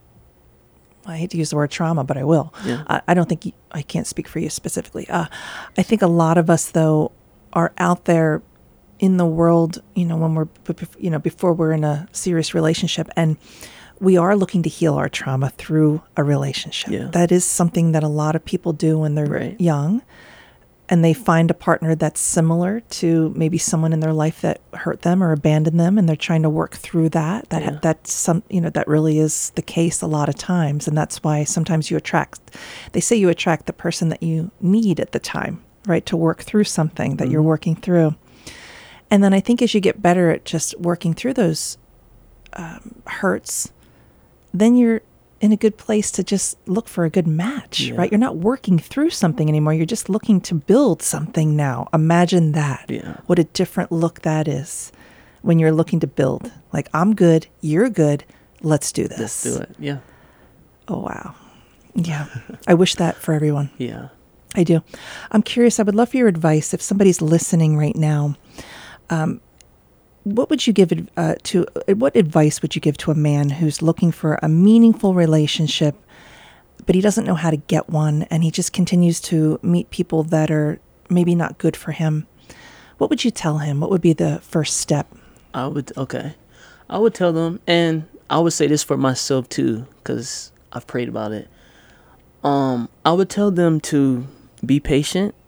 Speaker 1: I hate to use the word trauma, but I will.
Speaker 2: Yeah.
Speaker 1: I, I don't think, you, I can't speak for you specifically. Uh, I think a lot of us, though, are out there in the world, you know, when we're, you know, before we're in a serious relationship, and we are looking to heal our trauma through a relationship.
Speaker 2: Yeah.
Speaker 1: That is something that a lot of people do when they're
Speaker 2: Right.
Speaker 1: young, and they find a partner that's similar to maybe someone in their life that hurt them or abandoned them, and they're trying to work through that. That
Speaker 2: Yeah.
Speaker 1: that's some, you know, that really is the case a lot of times, and that's why sometimes you attract. They say you attract the person that you need at the time, right, to work through something that you're
Speaker 2: Mhm.
Speaker 1: working through. And then I think as you get better at just working through those um, hurts, then you're in a good place to just look for a good match,
Speaker 2: Yeah.
Speaker 1: right? You're not working through something anymore. You're just looking to build something now. Imagine that.
Speaker 2: Yeah.
Speaker 1: What a different look that is when you're looking to build. Like, I'm good, you're good, let's do this.
Speaker 2: Let's do it. Yeah.
Speaker 1: Oh, wow. Yeah. I wish that for everyone.
Speaker 2: Yeah.
Speaker 1: I do. I'm curious. I would love for your advice. If somebody's listening right now, um, what would you give ad- uh, to? Uh, what advice would you give to a man who's looking for a meaningful relationship, but he doesn't know how to get one, and he just continues to meet people that are maybe not good for him? What would you tell him? What would be the first step?
Speaker 2: I would, okay. I would tell them, and I would say this for myself too, because I've prayed about it. Um, I would tell them to be patient.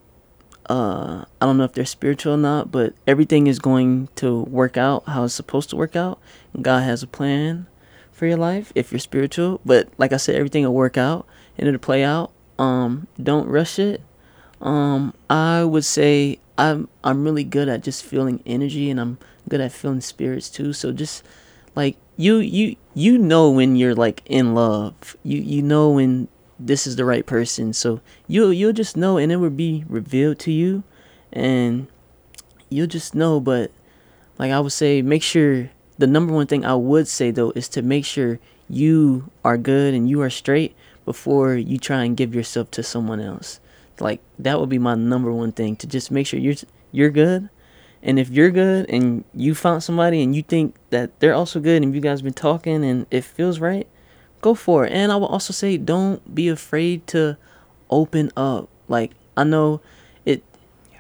Speaker 2: Uh, I don't know if they're spiritual or not, but everything is going to work out how it's supposed to work out. God has a plan for your life if you're spiritual. But like I said, everything will work out and it'll play out. Um, don't rush it. Um, I would say I'm I'm really good at just feeling energy, and I'm good at feeling spirits too. So just like you you you know when you're like in love. You you know when this is the right person. So you'll you'll just know, and it will be revealed to you, and you'll just know. But like I would say, make sure the number one thing I would say though is to make sure you are good and you are straight before you try and give yourself to someone else. Like that would be my number one thing, to just make sure you're you're good. And if you're good and you found somebody and you think that they're also good and you guys been talking and it feels right, go for it. And I will also say, don't be afraid to open up. Like I know it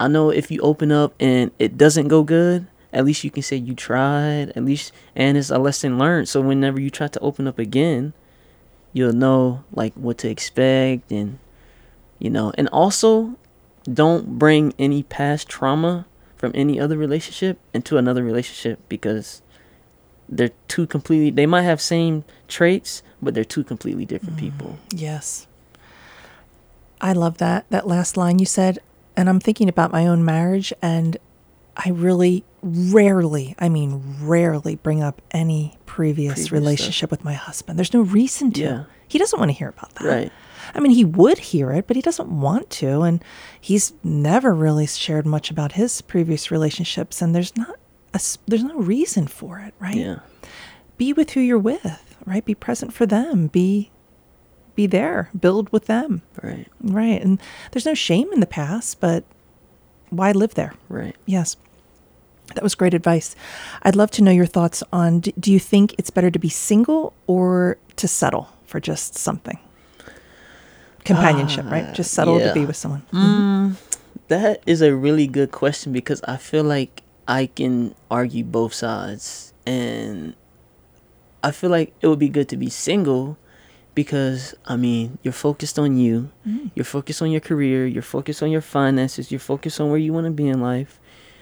Speaker 2: I know if you open up and it doesn't go good, at least you can say you tried, at least, and it's a lesson learned. So whenever you try to open up again, you'll know like what to expect, and you know, and also don't bring any past trauma from any other relationship into another relationship, because they're two completely, they might have same traits, but they're two completely different mm. people.
Speaker 1: Yes. I love that, that last line you said. And I'm thinking about my own marriage, and I really rarely, I mean, rarely bring up any previous, previous relationship stuff with my husband. There's no reason to.
Speaker 2: Yeah.
Speaker 1: He doesn't want to hear about that.
Speaker 2: Right.
Speaker 1: I mean, he would hear it, but he doesn't want to. And he's never really shared much about his previous relationships. And there's not a, there's no reason for it, right?
Speaker 2: Yeah.
Speaker 1: Be with who you're with, right? Be present for them. Be be there. Build with them.
Speaker 2: Right.
Speaker 1: Right. And there's no shame in the past, but why live there?
Speaker 2: Right.
Speaker 1: Yes. That was great advice. I'd love to know your thoughts on, do, do you think it's better to be single or to settle for just something? Companionship, uh, right? Just settle yeah. to be with someone.
Speaker 2: Mm, mm-hmm. That is a really good question, because I feel like I can argue both sides. And I feel like it would be good to be single because, I mean, you're focused on you. Mm. You're focused on your career. You're focused on your finances. You're focused on where you want to be in life.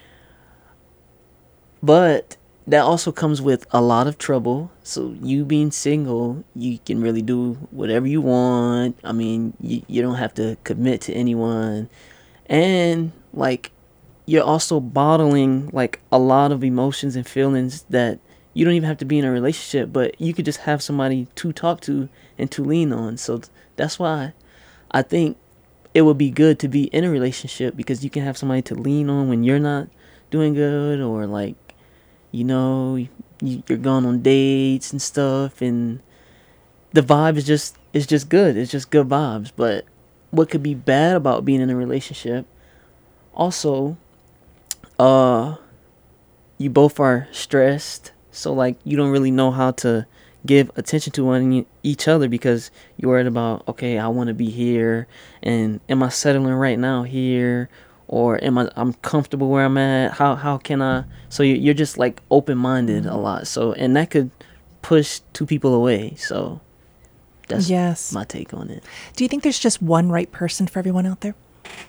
Speaker 2: But that also comes with a lot of trouble. So you being single, you can really do whatever you want. I mean, you, you don't have to commit to anyone. And, like, you're also bottling, like, a lot of emotions and feelings that you don't even have to be in a relationship, but you could just have somebody to talk to and to lean on. So that's why I think it would be good to be in a relationship, because you can have somebody to lean on when you're not doing good, or like, you know, you, you're going on dates and stuff, and the vibe is just is just good. It's just good vibes. But what could be bad about being in a relationship? Also, uh, you both are stressed, so like you don't really know how to give attention to one each other, because you're worried about, okay, I want to be here, and am I settling right now here? Or am I? I'm comfortable where I'm at. How how can I? So you're just like open minded a lot. So and that could push two people away. So that's yes. my take on it.
Speaker 1: Do you think there's just one right person for everyone out there?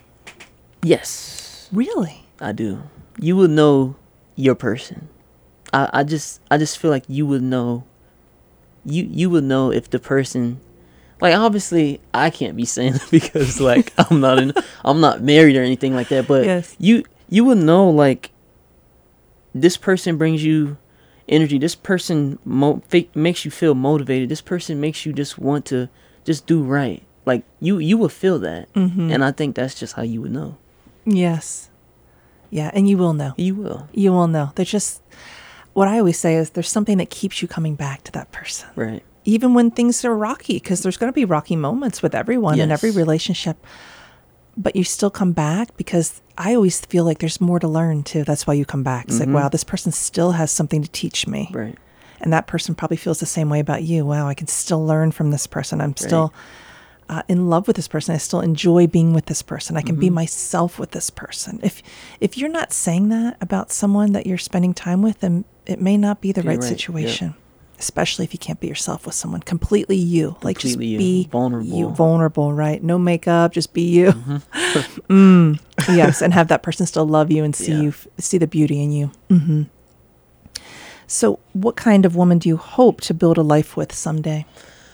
Speaker 2: Yes.
Speaker 1: Really?
Speaker 2: I do. You will know your person. I, I just I just feel like you would know. You you would know if the person. Like, obviously, I can't be saying it because, like, I'm not in, I'm not married or anything like that. But yes. you you will know, like, this person brings you energy. This person mo- fake, makes you feel motivated. This person makes you just want to just do right. Like, you, you will feel that. Mm-hmm. And I think that's just how you would know.
Speaker 1: Yes. Yeah, and you will know.
Speaker 2: You will.
Speaker 1: You will know. There's just, what I always say is there's something that keeps you coming back to that person.
Speaker 2: Right.
Speaker 1: Even when things are rocky, because there's going to be rocky moments with everyone yes. in every relationship. But you still come back, because I always feel like there's more to learn, too. That's why you come back. It's mm-hmm. like, wow, this person still has something to teach me.
Speaker 2: Right.
Speaker 1: And that person probably feels the same way about you. Wow, I can still learn from this person. I'm right. still uh, in love with this person. I still enjoy being with this person. I can mm-hmm. be myself with this person. If if you're not saying that about someone that you're spending time with, then it may not be the right, right situation. Yeah. Especially if you can't be yourself with someone. Completely you. Completely like, just you. be
Speaker 2: vulnerable.
Speaker 1: you. Vulnerable, right? No makeup, just be you. Mm-hmm. mm, yes, and have that person still love you and see yeah. you, see the beauty in you. Mm-hmm. So what kind of woman do you hope to build a life with someday?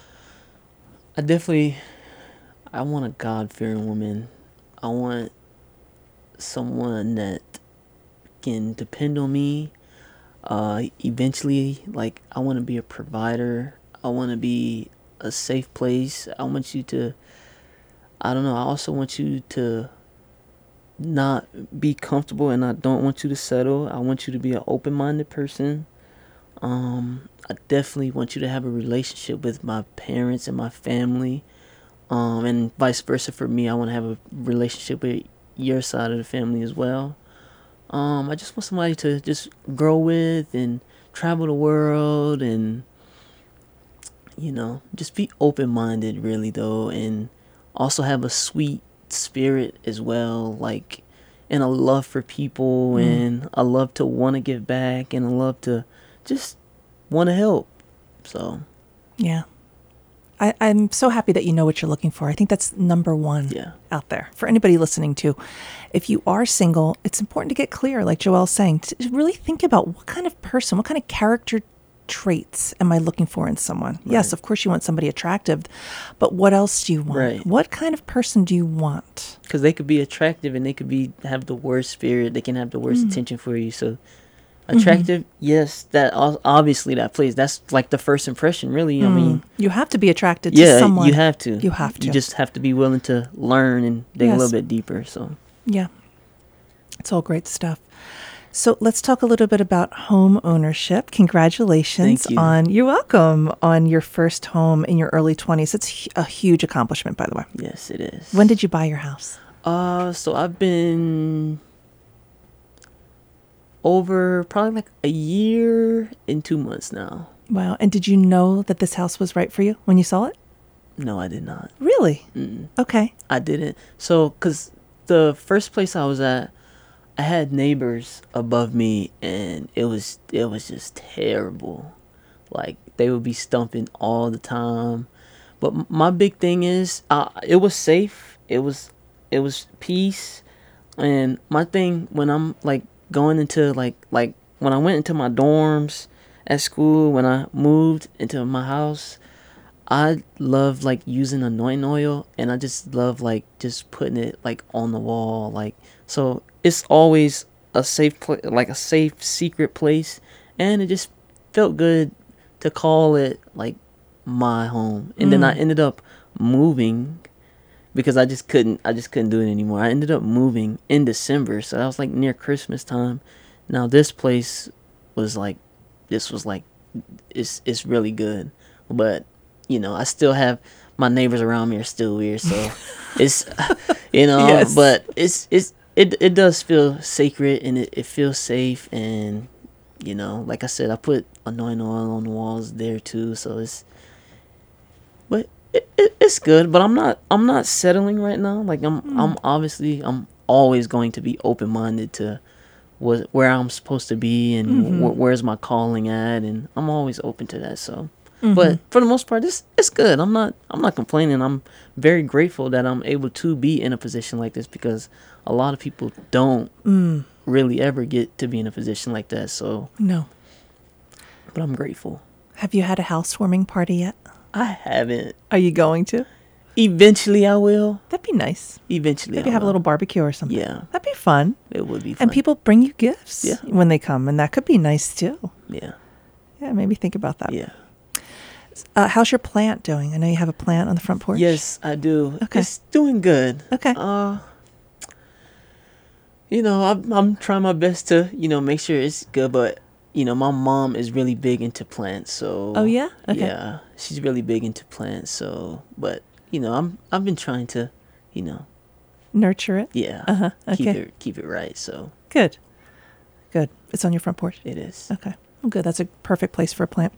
Speaker 2: I definitely, I want a God-fearing woman. I want someone that can depend on me. Uh, eventually, like, I want to be a provider. I want to be a safe place. I want you to, I don't know, I also want you to not be comfortable, and I don't want you to settle. I want you to be an open-minded person. Um, I definitely want you to have a relationship with my parents and my family. Um, and vice versa for me. I want to have a relationship with your side of the family as well. Um, I just want somebody to just grow with and travel the world and, you know, just be open-minded, really, though, and also have a sweet spirit as well. Like, and a love for people,
Speaker 1: Mm.
Speaker 2: and a love to want to give back, and a love to just want to help. So
Speaker 1: Yeah. I, I'm so happy that you know what you're looking for. I think that's number one
Speaker 2: Yeah.
Speaker 1: out there for anybody listening to. If you are single, it's important to get clear, like Joelle's saying, to really think about what kind of person, what kind of character traits am I looking for in someone? Yes, of course you want somebody attractive, but what else do you want?
Speaker 2: Right.
Speaker 1: What kind of person do you want?
Speaker 2: because they could be attractive and they could be have the worst spirit. They can have the worst intention for you. So attractive, yes, that o- obviously that plays. That's like the first impression, really. I mean,
Speaker 1: You have to be attracted to
Speaker 2: yeah,
Speaker 1: someone.
Speaker 2: you have to.
Speaker 1: You have to.
Speaker 2: You just have to be willing to learn and dig a
Speaker 1: Yes.
Speaker 2: little bit deeper. So
Speaker 1: Yeah. It's all great stuff. So let's talk a little bit about home ownership. Congratulations
Speaker 2: Thank you.
Speaker 1: on, you're welcome, on your first home in your early twenties. It's hu- a huge accomplishment, by the way.
Speaker 2: yes, it is.
Speaker 1: When did you buy your house?
Speaker 2: Uh, so I've been over probably like a year and two months now.
Speaker 1: Wow. And did you know that this house was right for you when you saw it?
Speaker 2: No, I did not.
Speaker 1: Really?
Speaker 2: Mm-mm.
Speaker 1: Okay.
Speaker 2: I didn't. So, cause the first place I was at, I had neighbors above me, and it was it was just terrible. Like they would be stumping all the time. But m- my big thing is, uh, it was safe. It was it was peace. And my thing when I'm like going into like like when I went into my dorms at school, when I moved into my house, I love like using anointing oil, and I just love like just putting it like on the wall, like so it's always a safe pla like a safe secret place, and it just felt good to call it like my home. And then I ended up moving because I just couldn't I just couldn't do it anymore. I ended up moving in December, so that was like near Christmas time. Now this place was like this was like it's it's really good, but you know, I still have my neighbors around me are still weird, so it's you know,
Speaker 1: Yes.
Speaker 2: but it's it's it it does feel sacred, and it, it feels safe, and you know, like I said, I put anointing oil on the walls there too, so it's but it, it, it's good, but I'm not I'm not settling right now. Like I'm I'm obviously I'm always going to be open minded to what where I'm supposed to be, and wh- where's my calling at, and I'm always open to that. So. But for the most part, it's it's good. I'm not I'm not complaining. I'm very grateful that I'm able to be in a position like this, because a lot of people don't really ever get to be in a position like that. So,
Speaker 1: No.
Speaker 2: but I'm grateful.
Speaker 1: Have you had a housewarming party yet?
Speaker 2: I haven't.
Speaker 1: Are you going to?
Speaker 2: Eventually, I will.
Speaker 1: That'd be nice.
Speaker 2: Eventually,
Speaker 1: Maybe
Speaker 2: I
Speaker 1: have a
Speaker 2: will.
Speaker 1: little barbecue or something.
Speaker 2: Yeah.
Speaker 1: That'd be fun.
Speaker 2: It would be fun.
Speaker 1: And people bring you gifts
Speaker 2: Yeah.
Speaker 1: when they come, and that could be nice too.
Speaker 2: Yeah.
Speaker 1: Yeah, maybe think about that.
Speaker 2: Yeah.
Speaker 1: Uh, how's your plant doing? I know you have a plant on the front porch.
Speaker 2: Yes, I do.
Speaker 1: Okay.
Speaker 2: It's doing good.
Speaker 1: Okay.
Speaker 2: Uh, you know, I'm I'm trying my best to, you know, make sure it's good, but you know, my mom is really big into plants, so
Speaker 1: Oh, yeah? Okay.
Speaker 2: yeah, she's really big into plants, so but you know, I'm I've been trying to, you know,
Speaker 1: Nurture it.
Speaker 2: yeah,
Speaker 1: Uh-huh,
Speaker 2: keep
Speaker 1: okay.
Speaker 2: it keep it right, so
Speaker 1: Good. Good. It's on your front porch.
Speaker 2: it is.
Speaker 1: Okay. Well, good. That's a perfect place for a plant.